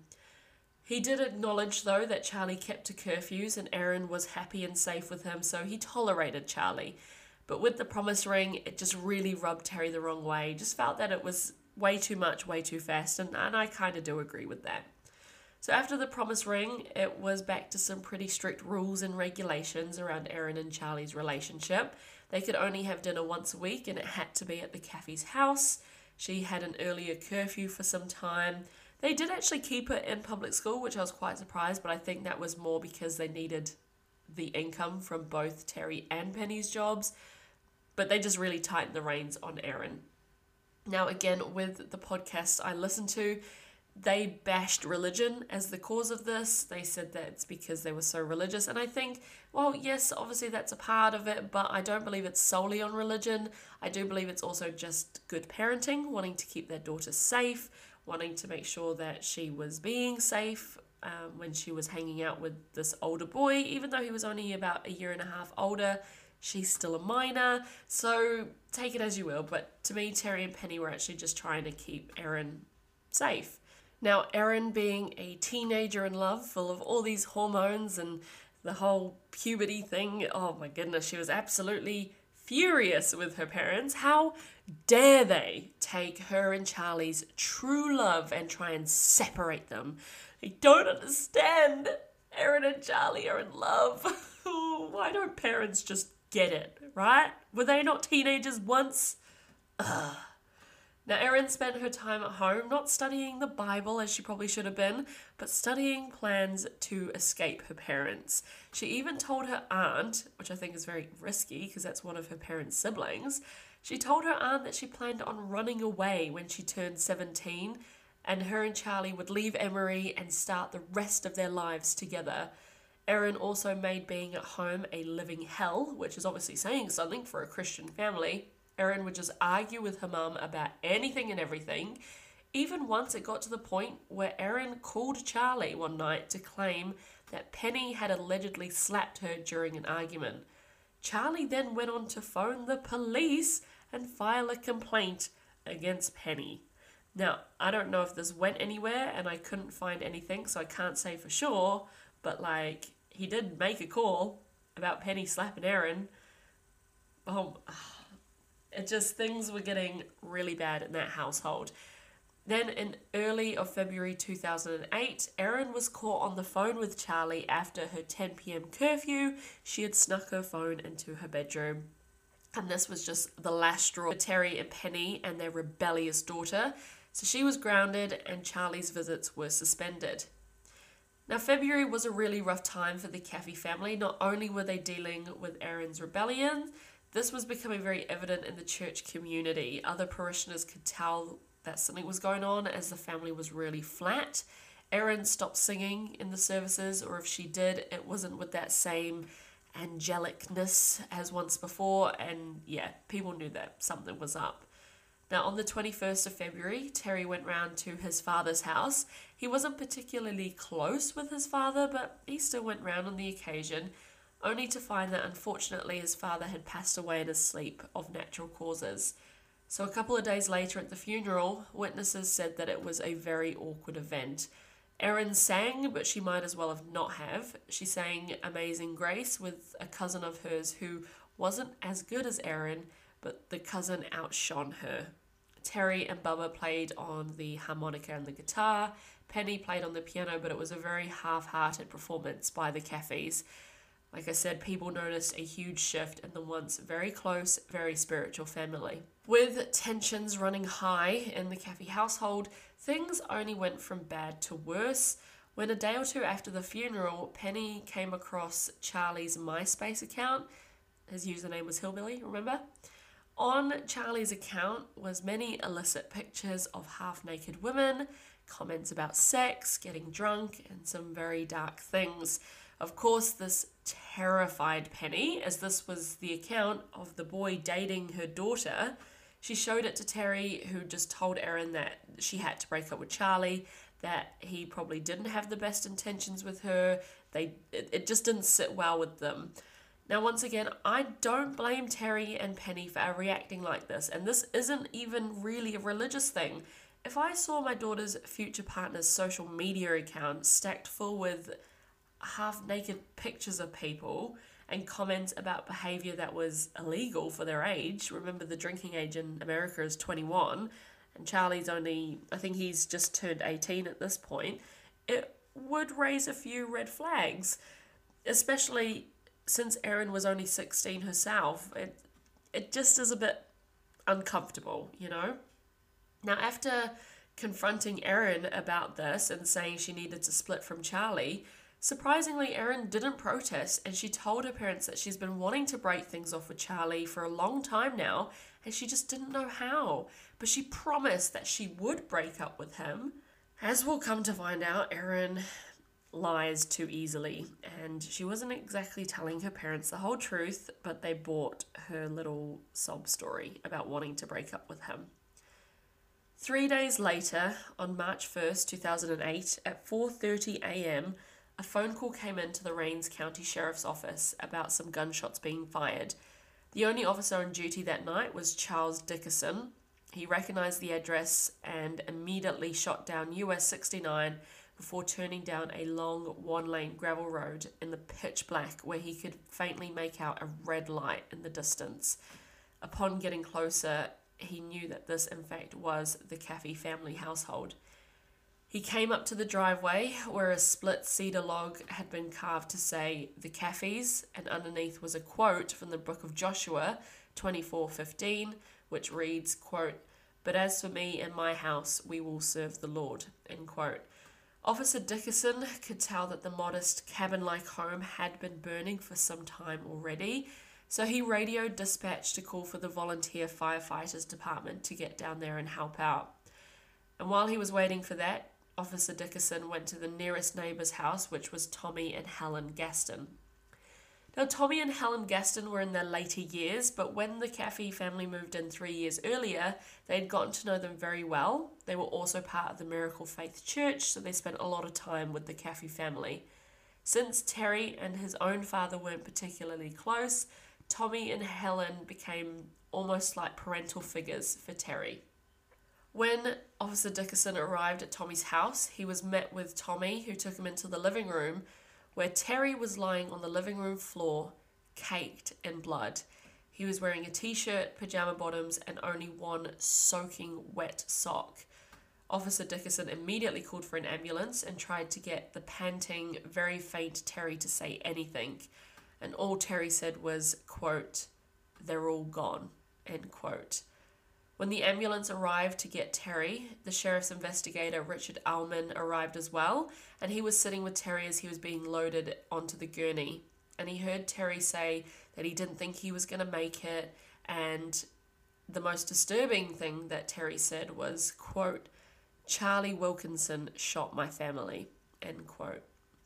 He did acknowledge, though, that Charlie kept to curfews and Aaron was happy and safe with him, so he tolerated Charlie. But with the promise ring, it just really rubbed Terry the wrong way. Just felt that it was way too much, way too fast, and, and I kind of do agree with that. So after the promise ring, it was back to some pretty strict rules and regulations around Aaron and Charlie's relationship. They could only have dinner once a week, and it had to be at the Caffey's house. She had an earlier curfew for some time. They did actually keep it in public school, which I was quite surprised, but I think that was more because they needed the income from both Terry and Penny's jobs. But they just really tightened the reins on Aaron. Now, again, with the podcast I listened to, they bashed religion as the cause of this. They said that it's because they were so religious. And I think, well, yes, obviously that's a part of it, but I don't believe it's solely on religion. I do believe it's also just good parenting, wanting to keep their daughter safe, wanting to make sure that she was being safe um, when she was hanging out with this older boy, even though he was only about a year and a half older. She's still a minor, so take it as you will. But to me, Terry and Penny were actually just trying to keep Aaron safe. Now, Aaron being a teenager in love, full of all these hormones and the whole puberty thing, oh my goodness, she was absolutely furious with her parents. How dare they take her and Charlie's true love and try and separate them? I don't understand. Aaron and Charlie are in love. Why don't parents just get it, right? Were they not teenagers once? Ugh. Now, Erin spent her time at home, not studying the Bible as she probably should have been, but studying plans to escape her parents. She even told her aunt, which I think is very risky because that's one of her parents' siblings, She told her aunt that she planned on running away when she turned seventeen, and her and Charlie would leave Emery and start the rest of their lives together. Erin also made being at home a living hell, which is obviously saying something for a Christian family. Erin would just argue with her mum about anything and everything. Even once it got to the point where Erin called Charlie one night to claim that Penny had allegedly slapped her during an argument. Charlie then went on to phone the police and file a complaint against Penny. Now, I don't know if this went anywhere, and I couldn't find anything, so I can't say for sure, but like, he did make a call about Penny slapping Erin. Oh, it just, things were getting really bad in that household. Then in early of February two thousand eight, Erin was caught on the phone with Charlie after her ten p.m. curfew. She had snuck her phone into her bedroom. And this was just the last straw for Terry and Penny and their rebellious daughter. So she was grounded and Charlie's visits were suspended. Now, February was a really rough time for the Caffey family. Not only were they dealing with Erin's rebellion, this was becoming very evident in the church community. Other parishioners could tell that something was going on as the family was really flat. Erin stopped singing in the services, or if she did, it wasn't with that same angelicness as once before, and yeah, people knew that something was up. Now, on the twenty-first of February, Terry went round to his father's house. He wasn't particularly close with his father, but he still went round on the occasion, only to find that unfortunately his father had passed away in his sleep of natural causes. So a couple of days later at the funeral, witnesses said that it was a very awkward event. Erin sang, but she might as well have not have. She sang Amazing Grace with a cousin of hers who wasn't as good as Erin, but the cousin outshone her. Terry and Bubba played on the harmonica and the guitar. Penny played on the piano, but it was a very half-hearted performance by the Caffeys. Like I said, people noticed a huge shift in the once very close, very spiritual family. With tensions running high in the Caffey household, things only went from bad to worse. When a day or two after the funeral, Penny came across Charlie's MySpace account. His username was Hillbilly, remember? On Charlie's account was many illicit pictures of half-naked women, comments about sex, getting drunk, and some very dark things. Of course, this terrified Penny, as this was the account of the boy dating her daughter. She showed it to Terry, who just told Erin that she had to break up with Charlie, that he probably didn't have the best intentions with her. They it, it just didn't sit well with them. Now, once again, I don't blame Terry and Penny for reacting like this, and this isn't even really a religious thing. If I saw my daughter's future partner's social media account stacked full with half-naked pictures of people and comments about behaviour that was illegal for their age, remember the drinking age in America is twenty-one, and Charlie's only, I think he's just turned eighteen at this point, it would raise a few red flags, especially since Erin was only sixteen herself. It, it just is a bit uncomfortable, you know? Now, after confronting Erin about this and saying she needed to split from Charlie, surprisingly, Erin didn't protest, and she told her parents that she's been wanting to break things off with Charlie for a long time now, and she just didn't know how. But she promised that she would break up with him. As we'll come to find out, Erin lies too easily, and she wasn't exactly telling her parents the whole truth, but they bought her little sob story about wanting to break up with him. Three days later, on March first, two thousand eight, at four thirty a.m., a phone call came into the Rains County Sheriff's Office about some gunshots being fired. The only officer on duty that night was Charles Dickerson. He recognised the address and immediately shot down U S sixty-nine before turning down a long one-lane gravel road in the pitch black where he could faintly make out a red light in the distance. Upon getting closer, he knew that this, in fact, was the Caffey family household. He came up to the driveway where a split cedar log had been carved to say the Caffeys, and underneath was a quote from the book of Joshua twenty-four fifteen, which reads, quote, "But as for me and my house, we will serve the Lord," end quote. Officer Dickerson could tell that the modest cabin-like home had been burning for some time already, So he radioed dispatch to call for the volunteer firefighters department to get down there and help out. And while he was waiting for that, Officer Dickerson went to the nearest neighbour's house, which was Tommy and Helen Gaston. Now, Tommy and Helen Gaston were in their later years, but when the Caffey family moved in three years earlier, they had gotten to know them very well. They were also part of the Miracle Faith Church, so they spent a lot of time with the Caffey family. Since Terry and his own father weren't particularly close, Tommy and Helen became almost like parental figures for Terry. When Officer Dickerson arrived at Tommy's house, he was met with Tommy, who took him into the living room, where Terry was lying on the living room floor, caked in blood. He was wearing a t-shirt, pajama bottoms, and only one soaking wet sock. Officer Dickerson immediately called for an ambulance and tried to get the panting, very faint Terry to say anything. And all Terry said was, quote, "They're all gone," end quote. When the ambulance arrived to get Terry, the sheriff's investigator, Richard Allman, arrived as well, and he was sitting with Terry as he was being loaded onto the gurney. And he heard Terry say that he didn't think he was going to make it, and the most disturbing thing that Terry said was, quote, "Charlie Wilkinson shot my family," end quote.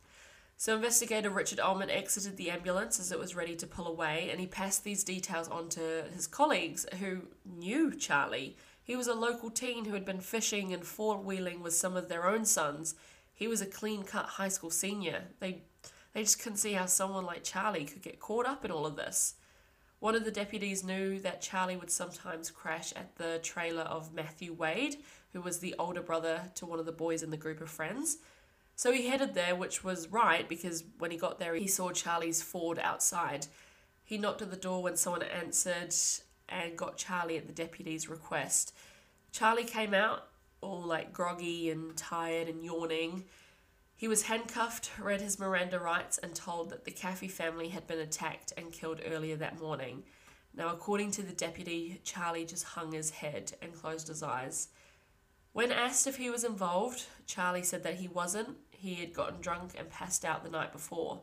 So investigator Richard Allman exited the ambulance as it was ready to pull away, and he passed these details on to his colleagues who knew Charlie. He was a local teen who had been fishing and four-wheeling with some of their own sons. He was a clean-cut high school senior. They, they just couldn't see how someone like Charlie could get caught up in all of this. One of the deputies knew that Charlie would sometimes crash at the trailer of Matthew Wade, who was the older brother to one of the boys in the group of friends. So he headed there, which was right, because when he got there, he saw Charlie's Ford outside. He knocked at the door when someone answered and got Charlie at the deputy's request. Charlie came out all like groggy and tired and yawning. He was handcuffed, read his Miranda rights, and told that the Caffey family had been attacked and killed earlier that morning. Now, according to the deputy, Charlie just hung his head and closed his eyes. When asked if he was involved, Charlie said that he wasn't. He had gotten drunk and passed out the night before.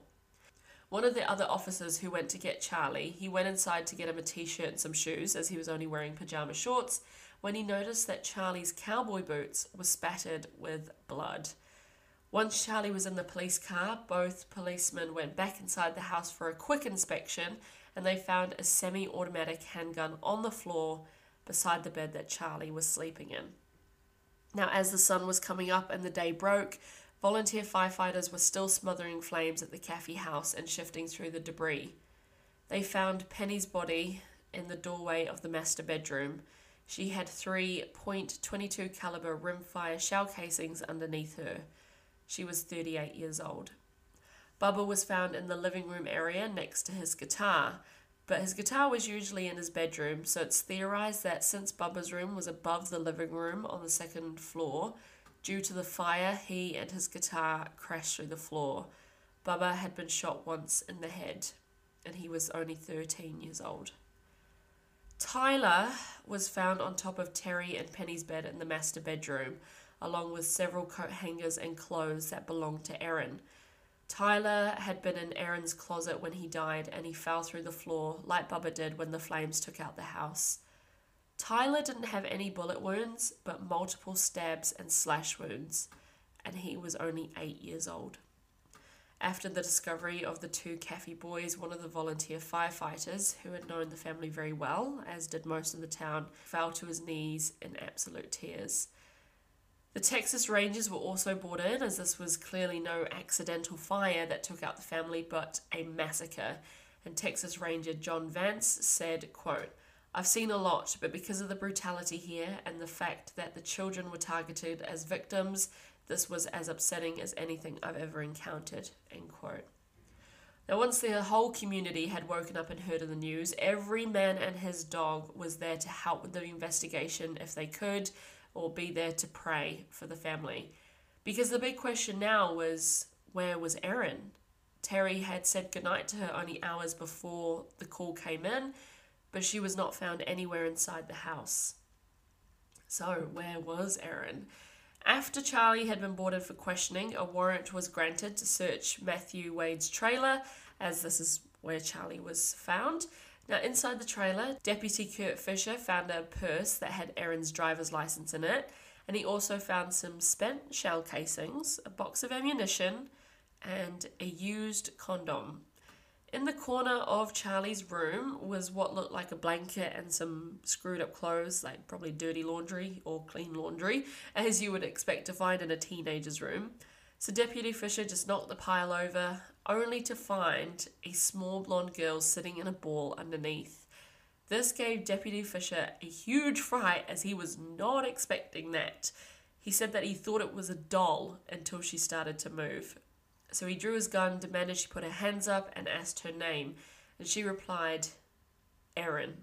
One of the other officers who went to get Charlie, he went inside to get him a t-shirt and some shoes, as he was only wearing pajama shorts, when he noticed that Charlie's cowboy boots were spattered with blood. Once Charlie was in the police car, both policemen went back inside the house for a quick inspection, and they found a semi-automatic handgun on the floor beside the bed that Charlie was sleeping in. Now, as the sun was coming up and the day broke, volunteer firefighters were still smothering flames at the Caffey house and shifting through the debris. They found Penny's body in the doorway of the master bedroom. She had three point two two caliber rimfire shell casings underneath her. She was thirty-eight years old. Bubba was found in the living room area next to his guitar, but his guitar was usually in his bedroom, so it's theorized that since Bubba's room was above the living room on the second floor, due to the fire, he and his guitar crashed through the floor. Bubba had been shot once in the head, and he was only thirteen years old. Tyler was found on top of Terry and Penny's bed in the master bedroom, along with several coat hangers and clothes that belonged to Aaron. Tyler had been in Aaron's closet when he died, and he fell through the floor like Bubba did when the flames took out the house. Tyler didn't have any bullet wounds, but multiple stabs and slash wounds, and he was only eight years old. After the discovery of the two Caffey boys, one of the volunteer firefighters, who had known the family very well, as did most of the town, fell to his knees in absolute tears. The Texas Rangers were also brought in, as this was clearly no accidental fire that took out the family, but a massacre. And Texas Ranger John Vance said, quote, "I've seen a lot, but because of the brutality here and the fact that the children were targeted as victims, this was as upsetting as anything I've ever encountered," end quote. Now, once the whole community had woken up and heard of the news, every man and his dog was there to help with the investigation if they could, or be there to pray for the family. Because the big question now was, where was Erin? Terry had said goodnight to her only hours before the call came in, but she was not found anywhere inside the house. So, where was Erin? After Charlie had been brought in for questioning, a warrant was granted to search Matthew Wade's trailer, as this is where Charlie was found. Now, inside the trailer, Deputy Kurt Fisher found a purse that had Erin's driver's license in it, and he also found some spent shell casings, a box of ammunition, and a used condom. In the corner of Charlie's room was what looked like a blanket and some screwed up clothes, like probably dirty laundry or clean laundry, as you would expect to find in a teenager's room. So Deputy Fisher just knocked the pile over, only to find a small blonde girl sitting in a ball underneath. This gave Deputy Fisher a huge fright, as he was not expecting that. He said that he thought it was a doll until she started to move. So he drew his gun, demanded she put her hands up, and asked her name, and she replied, Erin.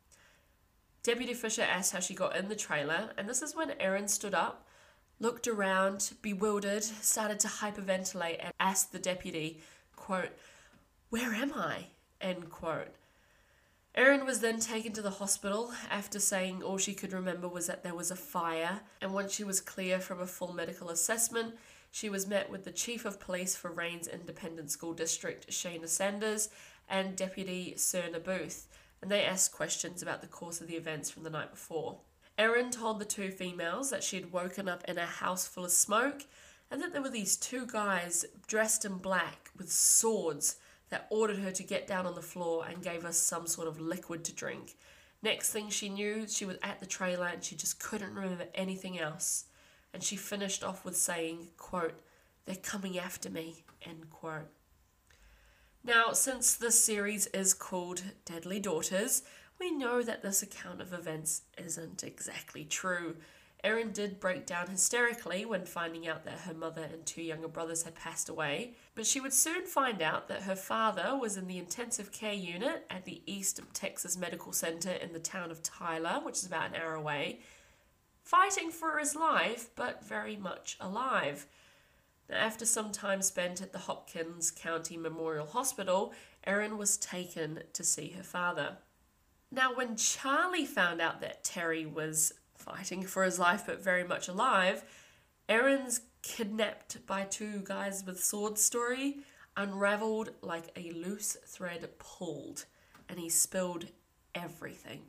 Deputy Fisher asked how she got in the trailer, and this is when Erin stood up, looked around, bewildered, started to hyperventilate, and asked the deputy, quote, "Where am I?" end quote. Erin was then taken to the hospital after saying all she could remember was that there was a fire, and once she was clear from a full medical assessment, she was met with the Chief of Police for Rains Independent School District, Shayna Sanders, and Deputy Cerna Booth, and they asked questions about the course of the events from the night before. Erin told the two females that she had woken up in a house full of smoke, and that there were these two guys dressed in black with swords that ordered her to get down on the floor and gave us some sort of liquid to drink. Next thing she knew, she was at the trailer and she just couldn't remember anything else. And she finished off with saying, quote, "They're coming after me," end quote. Now, since this series is called Deadly Daughters, we know that this account of events isn't exactly true. Erin did break down hysterically when finding out that her mother and two younger brothers had passed away, but she would soon find out that her father was in the intensive care unit at the East Texas Medical Center in the town of Tyler, which is about an hour away, fighting for his life, but very much alive. Now, after some time spent at the Hopkins County Memorial Hospital, Erin was taken to see her father. Now, when Charlie found out that Terry was fighting for his life but very much alive, Erin's kidnapped by two guys with swords story unraveled like a loose thread pulled, and he spilled everything.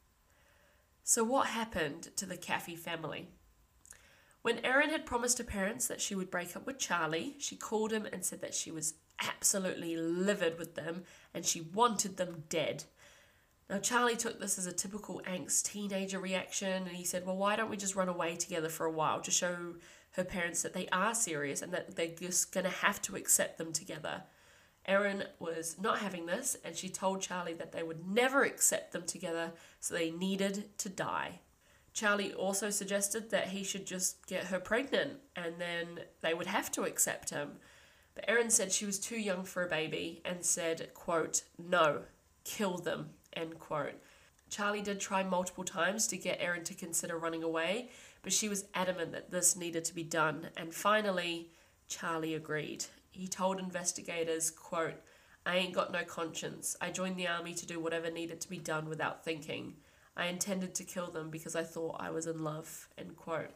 So what happened to the Caffey family? When Erin had promised her parents that she would break up with Charlie, she called him and said that she was absolutely livid with them and she wanted them dead. Now, Charlie took this as a typical angst teenager reaction, and he said, well, why don't we just run away together for a while to show her parents that they are serious and that they're just going to have to accept them together. Erin was not having this, and she told Charlie that they would never accept them together, so they needed to die. Charlie also suggested that he should just get her pregnant, and then they would have to accept him. But Erin said she was too young for a baby and said, quote, "No, kill them," end quote. Charlie did try multiple times to get Erin to consider running away, but she was adamant that this needed to be done, and finally, Charlie agreed. He told investigators, quote, "I ain't got no conscience. I joined the army to do whatever needed to be done without thinking. I intended to kill them because I thought I was in love," end quote.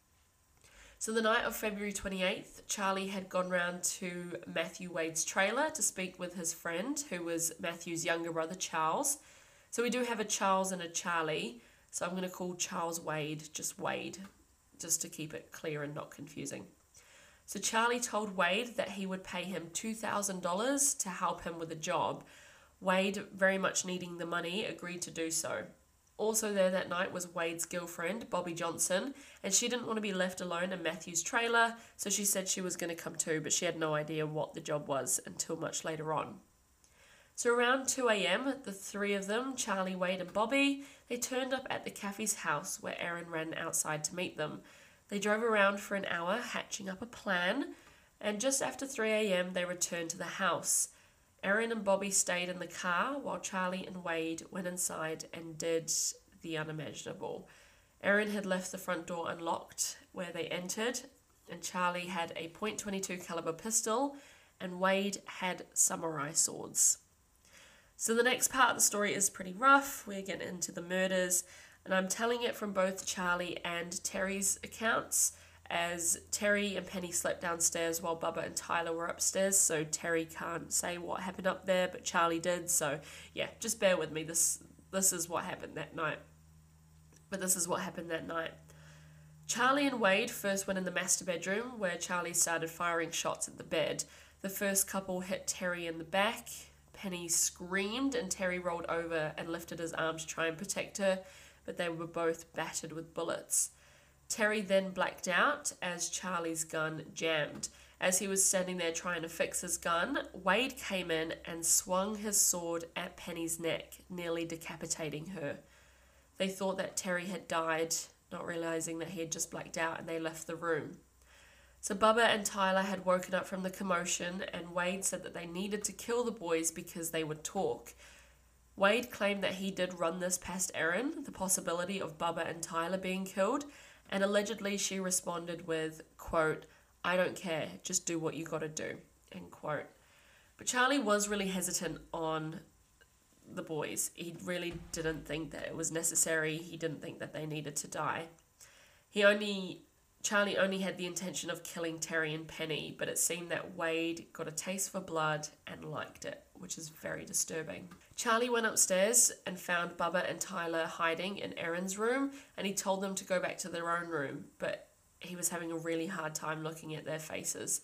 So the night of February twenty-eighth, Charlie had gone round to Matthew Wade's trailer to speak with his friend, who was Matthew's younger brother, Charles. So we do have a Charles and a Charlie, so I'm going to call Charles Wade just Wade, just to keep it clear and not confusing. So Charlie told Wade that he would pay him two thousand dollars to help him with a job. Wade, very much needing the money, agreed to do so. Also there that night was Wade's girlfriend, Bobby Johnson, and she didn't want to be left alone in Matthew's trailer, so she said she was going to come too, but she had no idea what the job was until much later on. So around two a.m., the three of them, Charlie, Wade and Bobby, they turned up at the Caffey's house where Erin ran outside to meet them. They drove around for an hour, hatching up a plan, and just after three a.m. they returned to the house. Erin and Bobby stayed in the car while Charlie and Wade went inside and did the unimaginable. Erin had left the front door unlocked where they entered, and Charlie had a point two two caliber pistol, and Wade had samurai swords. So the next part of the story is pretty rough. We're getting into the murders, and I'm telling it from both Charlie and Terry's accounts, as Terry and Penny slept downstairs while Bubba and Tyler were upstairs, so Terry can't say what happened up there, but Charlie did, so yeah, just bear with me, this this is what happened that night. But this is what happened that night. Charlie and Wade first went in the master bedroom, where Charlie started firing shots at the bed. The first couple hit Terry in the back. Penny screamed, and Terry rolled over and lifted his arm to try and protect her, but they were both battered with bullets. Terry then blacked out as Charlie's gun jammed. As he was standing there trying to fix his gun, Wade came in and swung his sword at Penny's neck, nearly decapitating her. They thought that Terry had died, not realizing that he had just blacked out, and they left the room. So Bubba and Tyler had woken up from the commotion, and Wade said that they needed to kill the boys because they would talk. Wade claimed that he did run this past Erin, the possibility of Bubba and Tyler being killed, and allegedly she responded with, quote, "I don't care, just do what you gotta do," end quote. But Charlie was really hesitant on the boys. He really didn't think that it was necessary. He didn't think that they needed to die. He only, Charlie only had the intention of killing Terry and Penny, but it seemed that Wade got a taste for blood and liked it, which is very disturbing. Charlie went upstairs and found Bubba and Tyler hiding in Erin's room, and he told them to go back to their own room, but he was having a really hard time looking at their faces.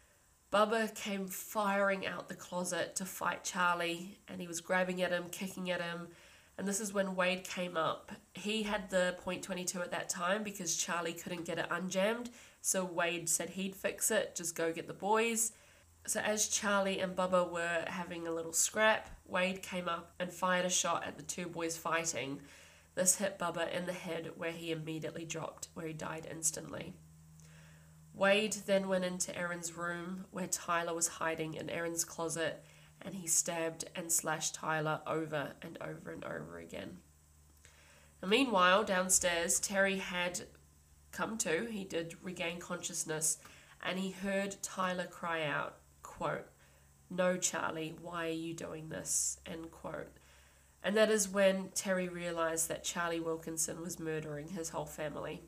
Bubba came firing out the closet to fight Charlie, and he was grabbing at him, kicking at him, and this is when Wade came up. He had the point twenty-two at that time because Charlie couldn't get it unjammed, so Wade said he'd fix it, just go get the boys. So as Charlie and Bubba were having a little scrap, Wade came up and fired a shot at the two boys fighting. This hit Bubba in the head, where he immediately dropped, where he died instantly. Wade then went into Erin's room, where Tyler was hiding in Erin's closet, and he stabbed and slashed Tyler over and over and over again. Now, meanwhile, downstairs, Terry had come to. He did regain consciousness, and he heard Tyler cry out, quote, "No, Charlie, why are you doing this?" end quote. And that is when Terry realized that Charlie Wilkinson was murdering his whole family.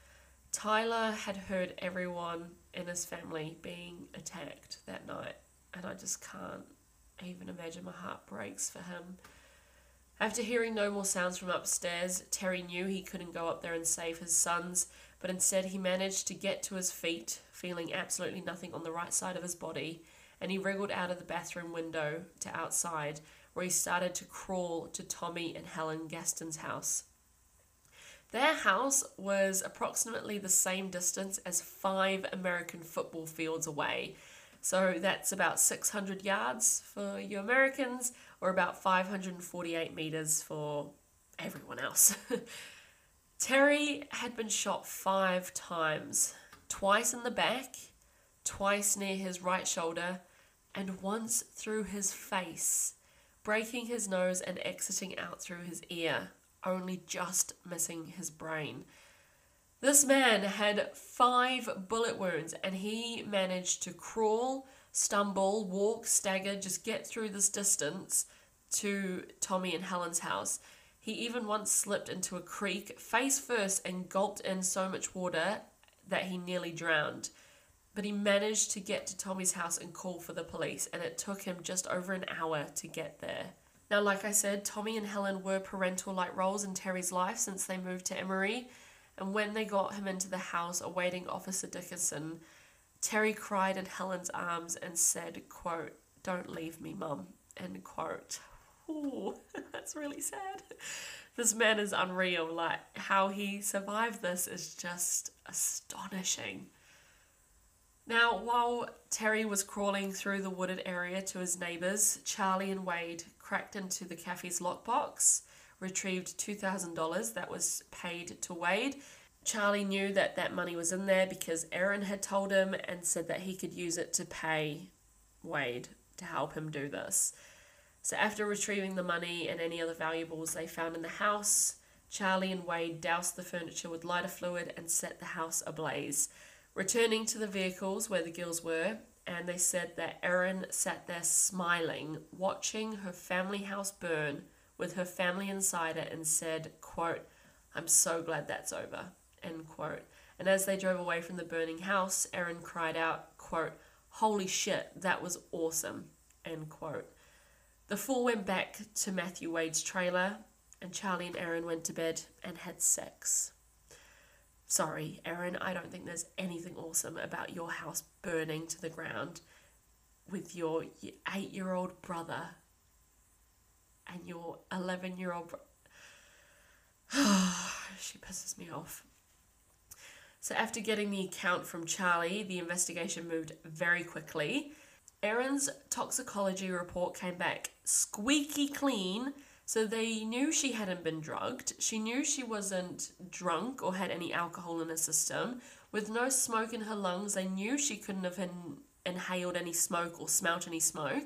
Tyler had heard everyone in his family being attacked that night, and I just can't even imagine. My heart breaks for him. After hearing no more sounds from upstairs, Terry knew he couldn't go up there and save his sons, but instead he managed to get to his feet, feeling absolutely nothing on the right side of his body, and he wriggled out of the bathroom window to outside, where he started to crawl to Tommy and Helen Gaston's house. Their house was approximately the same distance as five American football fields away. So that's about six hundred yards for you Americans, or about five hundred forty-eight meters for everyone else. Terry had been shot five times, twice in the back, twice near his right shoulder, and once through his face, breaking his nose and exiting out through his ear, only just missing his brain. This man had five bullet wounds, and he managed to crawl, stumble, walk, stagger, just get through this distance to Tommy and Helen's house. He even once slipped into a creek face first and gulped in so much water that he nearly drowned. But he managed to get to Tommy's house and call for the police, and it took him just over an hour to get there. Now, like I said, Tommy and Helen were parental-like roles in Terry's life since they moved to Emery, and when they got him into the house awaiting Officer Dickinson, Terry cried in Helen's arms and said, quote, "Don't leave me, Mum," end quote. Ooh, that's really sad. This man is unreal. Like, how he survived this is just astonishing. Now, while Terry was crawling through the wooded area to his neighbours, Charlie and Wade cracked into the cafe's lockbox, retrieved two thousand dollars that was paid to Wade. Charlie knew that that money was in there because Erin had told him and said that he could use it to pay Wade to help him do this. So after retrieving the money and any other valuables they found in the house, Charlie and Wade doused the furniture with lighter fluid and set the house ablaze. Returning to the vehicles where the girls were, and they said that Erin sat there smiling, watching her family house burn with her family inside it, and said, quote, "I'm so glad that's over," end quote. And as they drove away from the burning house, Erin cried out, quote, "Holy shit, that was awesome," end quote. The four went back to Matthew Wade's trailer, and Charlie and Erin went to bed and had sex. Sorry, Erin, I don't think there's anything awesome about your house burning to the ground with your eight-year-old brother and your eleven-year-old brother. She pisses me off. So after getting the account from Charlie, the investigation moved very quickly. Erin's toxicology report came back squeaky clean, so they knew she hadn't been drugged. She knew she wasn't drunk or had any alcohol in her system. With no smoke in her lungs, they knew she couldn't have in- inhaled any smoke or smelt any smoke.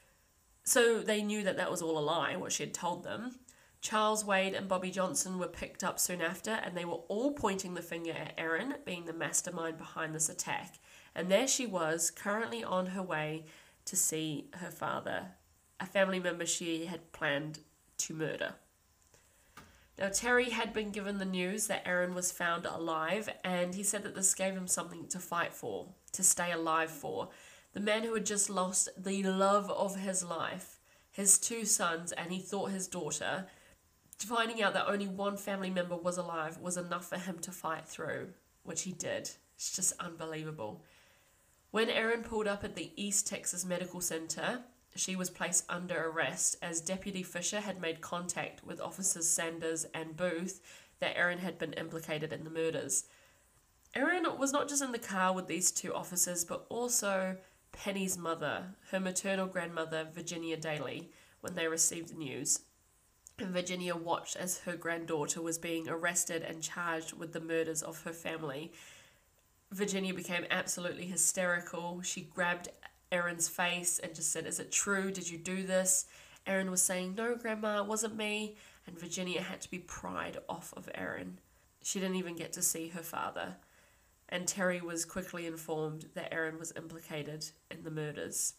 So they knew that that was all a lie, what she had told them. Charles Wade and Bobby Johnson were picked up soon after, and they were all pointing the finger at Erin, being the mastermind behind this attack. And there she was, currently on her way to see her father, a family member she had planned to murder. Now, Terry had been given the news that Erin was found alive, and he said that this gave him something to fight for, to stay alive for. The man who had just lost the love of his life, his two sons, and he thought his daughter, finding out that only one family member was alive was enough for him to fight through, which he did. It's just unbelievable. When Erin pulled up at the East Texas Medical Center, she was placed under arrest as Deputy Fisher had made contact with Officers Sanders and Booth that Erin had been implicated in the murders. Erin was not just in the car with these two officers, but also Penny's mother, her maternal grandmother, Virginia Daly, when they received the news. And Virginia watched as her granddaughter was being arrested and charged with the murders of her family. Virginia became absolutely hysterical. She grabbed Erin's face and just said, "Is it true? Did you do this?" Erin was saying, "No, Grandma, it wasn't me." And Virginia had to be pried off of Erin. She didn't even get to see her father. And Terry was quickly informed that Erin was implicated in the murders.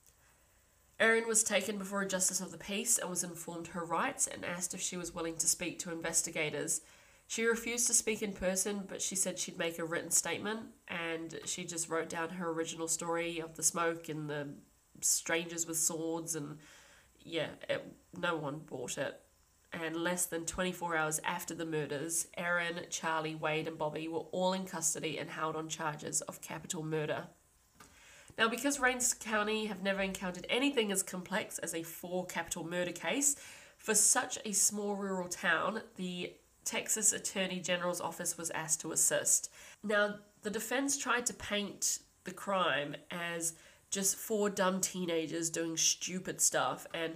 Erin was taken before a justice of the peace and was informed her rights and asked if she was willing to speak to investigators. She refused to speak in person, but she said she'd make a written statement, and she just wrote down her original story of the smoke and the strangers with swords, and yeah, it, no one bought it. And less than twenty-four hours after the murders, Erin, Charlie, Wade, and Bobby were all in custody and held on charges of capital murder. Now, because Rains County have never encountered anything as complex as a four capital murder case, for such a small rural town, the Texas Attorney General's office was asked to assist. Now, the defense tried to paint the crime as just four dumb teenagers doing stupid stuff, and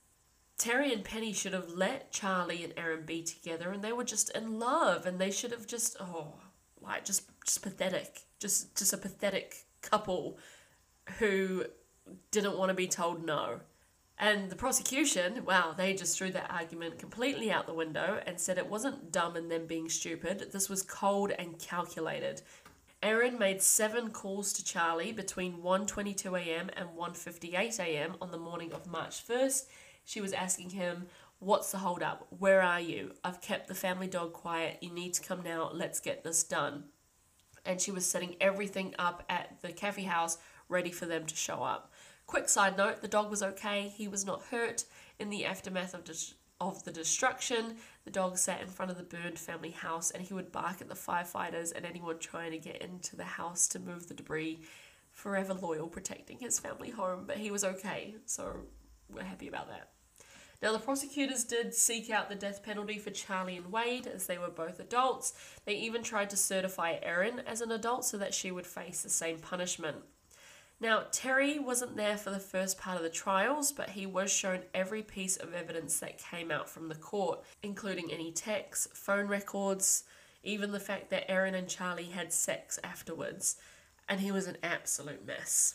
Terry and Penny should have let Charlie and Erin be together, and they were just in love, and they should have just, oh, like, just, just pathetic. Just, just a pathetic couple who didn't want to be told no. And the prosecution, wow, they just threw that argument completely out the window and said it wasn't dumb and them being stupid. This was cold and calculated. Erin made seven calls to Charlie between one twenty-two a.m. and one fifty-eight a.m. on the morning of March first. She was asking him, "What's the hold up? Where are you? I've kept the family dog quiet. You need to come now. Let's get this done." And she was setting everything up at the cafe house, ready for them to show up. Quick side note, the dog was okay. He was not hurt. In the aftermath of, dis- of the destruction, the dog sat in front of the burned family house, and he would bark at the firefighters and anyone trying to get into the house to move the debris, forever loyal, protecting his family home. But he was okay, so we're happy about that. Now, the prosecutors did seek out the death penalty for Charlie and Wade, as they were both adults. They even tried to certify Erin as an adult so that she would face the same punishment. Now, Terry wasn't there for the first part of the trials, but he was shown every piece of evidence that came out from the court, including any texts, phone records, even the fact that Erin and Charlie had sex afterwards, and he was an absolute mess.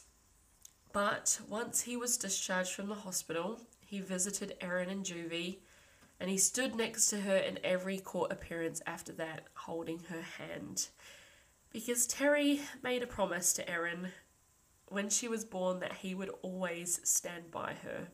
But once he was discharged from the hospital, he visited Erin in juvie, and he stood next to her in every court appearance after that, holding her hand. Because Terry made a promise to Erin when she was born that he would always stand by her.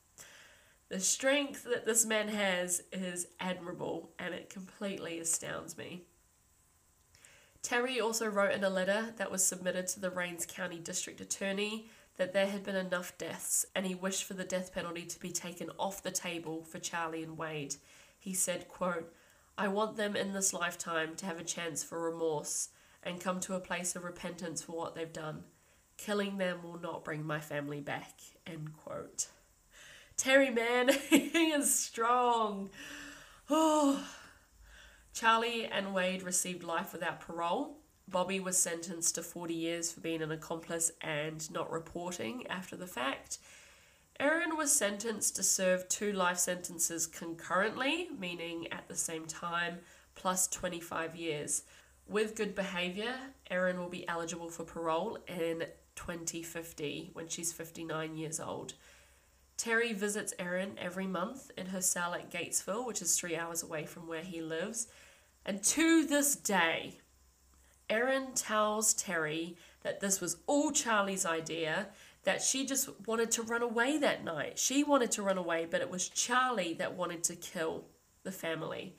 The strength that this man has is admirable, and it completely astounds me. Terry also wrote in a letter that was submitted to the Rains County District Attorney that there had been enough deaths and he wished for the death penalty to be taken off the table for Charlie and Wade. He said, quote, "I want them in this lifetime to have a chance for remorse and come to a place of repentance for what they've done. Killing them will not bring my family back," end quote. Terry, man, he is strong. Oh. Charlie and Wade received life without parole. Bobby was sentenced to forty years for being an accomplice and not reporting after the fact. Erin was sentenced to serve two life sentences concurrently, meaning at the same time, plus twenty-five years. With good behaviour, Erin will be eligible for parole in twenty fifty when she's fifty-nine years old. Terry visits Erin every month in her cell at Gatesville, which is three hours away from where he lives. And to this day, Erin tells Terry that this was all Charlie's idea, that she just wanted to run away that night. She wanted to run away, but it was Charlie that wanted to kill the family.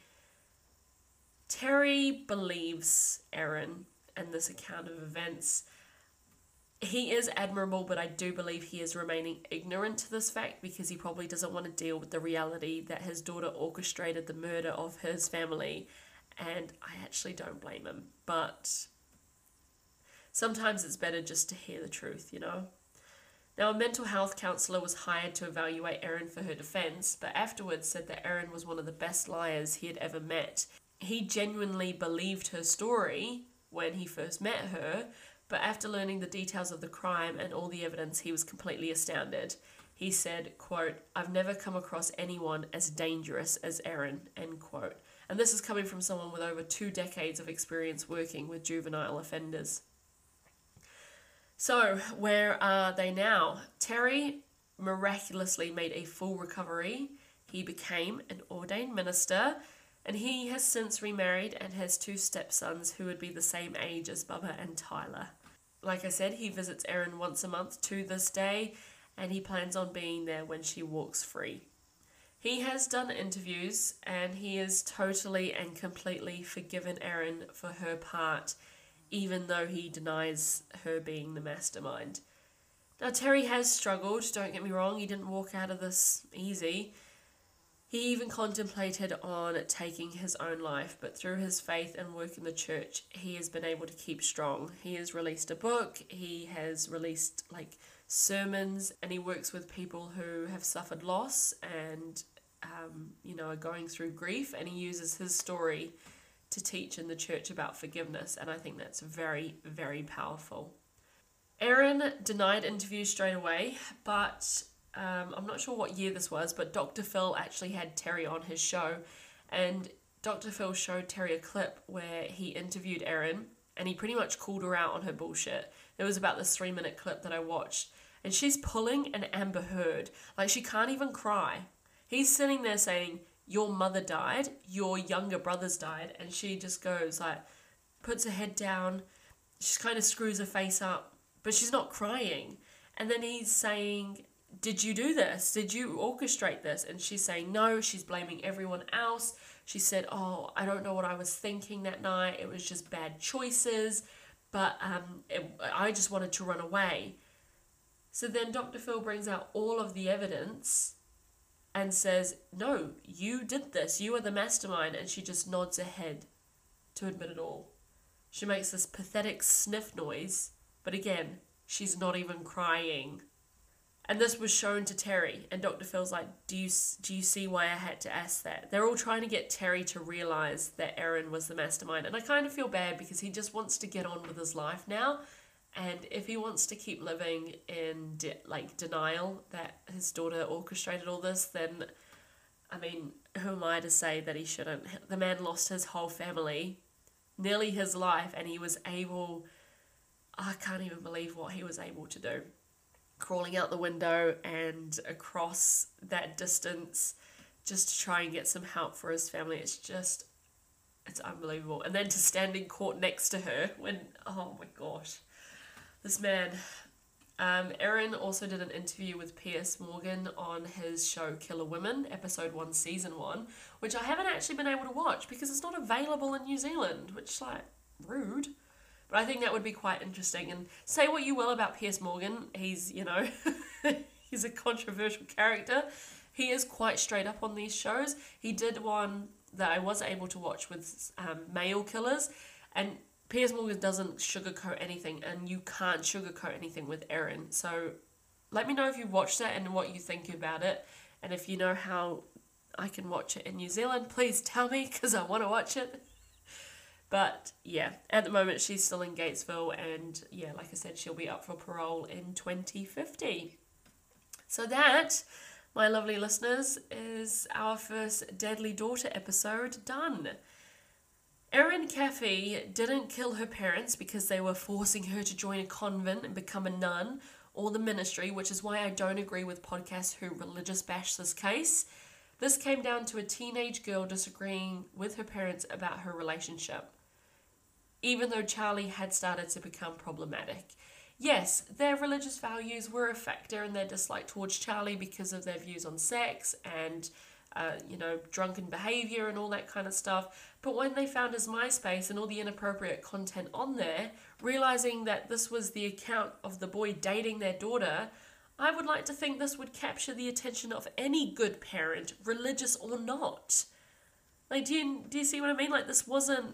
Terry believes Erin and this account of events. He is admirable, but I do believe he is remaining ignorant to this fact because he probably doesn't want to deal with the reality that his daughter orchestrated the murder of his family. And I actually don't blame him, but sometimes it's better just to hear the truth, you know? Now, a mental health counsellor was hired to evaluate Erin for her defence, but afterwards said that Erin was one of the best liars he had ever met. He genuinely believed her story when he first met her, but after learning the details of the crime and all the evidence, he was completely astounded. He said, quote, "I've never come across anyone as dangerous as Erin," end quote. And this is coming from someone with over two decades of experience working with juvenile offenders. So, where are they now? Terry miraculously made a full recovery. He became an ordained minister, and he has since remarried and has two stepsons who would be the same age as Bubba and Tyler. Like I said, he visits Erin once a month to this day, and he plans on being there when she walks free. He has done interviews, and he is totally and completely forgiven Erin for her part, even though he denies her being the mastermind. Now, Terry has struggled, don't get me wrong, he didn't walk out of this easy. He even contemplated on taking his own life, but through his faith and work in the church, he has been able to keep strong. He has released a book, he has released like sermons, and he works with people who have suffered loss and um, you know, are going through grief, and he uses his story to teach in the church about forgiveness, and I think that's very, very powerful. Erin denied interviews straight away, but um, I'm not sure what year this was, but Doctor Phil actually had Terry on his show, and Doctor Phil showed Terry a clip where he interviewed Erin, and he pretty much called her out on her bullshit. It was about this three minute clip that I watched, and she's pulling an Amber Heard. Like, she can't even cry. He's sitting there saying, "Your mother died, your younger brothers died," and she just goes like, puts her head down, she kind of screws her face up, but she's not crying. And then he's saying, "Did you do this? Did you orchestrate this?" And she's saying no, she's blaming everyone else. She said, "Oh, I don't know what I was thinking that night, it was just bad choices, but um, it, I just wanted to run away." So then Doctor Phil brings out all of the evidence and says, "No, you did this, you are the mastermind," and she just nods her head to admit it all. She makes this pathetic sniff noise, but again, she's not even crying. And this was shown to Terry, and Doctor Phil's like, do you, do you see why I had to ask that? They're all trying to get Terry to realise that Erin was the mastermind, and I kind of feel bad because he just wants to get on with his life now, and if he wants to keep living in de- like denial that his daughter orchestrated all this, then, I mean, who am I to say that he shouldn't? The man lost his whole family, nearly his life, and he was able, I can't even believe what he was able to do. Crawling out the window and across that distance just to try and get some help for his family. It's just, it's unbelievable. And then to stand in court next to her when, oh my gosh, this man. Um, Erin also did an interview with Piers Morgan on his show Killer Women, episode one, season one, which I haven't actually been able to watch because it's not available in New Zealand, which, like, rude. But I think that would be quite interesting. And say what you will about Piers Morgan, he's, you know, he's a controversial character. He is quite straight up on these shows. He did one that I was able to watch with um, male killers, and Piers Morgan doesn't sugarcoat anything, and you can't sugarcoat anything with Erin. So let me know if you've watched it and what you think about it. And if you know how I can watch it in New Zealand, please tell me, because I want to watch it. But yeah, at the moment she's still in Gatesville, and yeah, like I said, she'll be up for parole in twenty fifty. So that, my lovely listeners, is our first Deadly Daughter episode done. Erin Caffey didn't kill her parents because they were forcing her to join a convent and become a nun, or the ministry, which is why I don't agree with podcasts who religious bash this case. This came down to a teenage girl disagreeing with her parents about her relationship, even though Charlie had started to become problematic. Yes, their religious values were a factor in their dislike towards Charlie because of their views on sex and, uh, you know, drunken behaviour and all that kind of stuff. But when they found his MySpace and all the inappropriate content on there, realising that this was the account of the boy dating their daughter, I would like to think this would capture the attention of any good parent, religious or not. Like, do you, do you see what I mean? Like, this wasn't...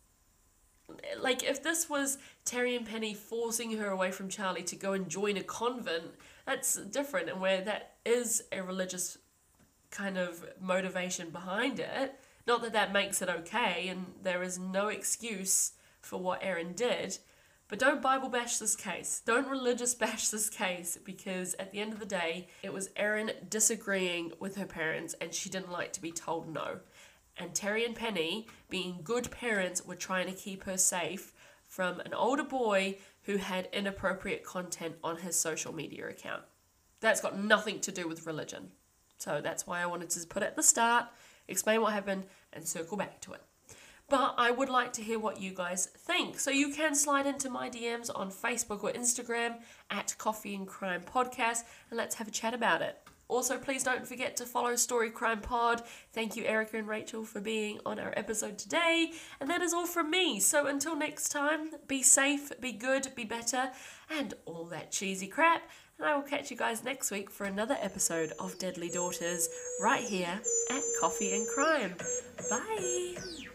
Like, if this was Terry and Penny forcing her away from Charlie to go and join a convent, that's different, and where that is a religious kind of motivation behind it. Not that that makes it okay, and there is no excuse for what Erin did, but don't Bible bash this case. Don't religious bash this case, because at the end of the day, it was Erin disagreeing with her parents, and she didn't like to be told no. And Terry and Penny, being good parents, were trying to keep her safe from an older boy who had inappropriate content on his social media account. That's got nothing to do with religion. So that's why I wanted to put it at the start, explain what happened, and circle back to it. But I would like to hear what you guys think. So you can slide into my D Ms on Facebook or Instagram at Coffee and Crime Podcast, and let's have a chat about it. Also, please don't forget to follow Story Crime Pod. Thank you, Erica and Rachel, for being on our episode today. And that is all from me. So until next time, be safe, be good, be better, and all that cheesy crap. And I will catch you guys next week for another episode of Deadly Daughters right here at Coffee and Crime. Bye!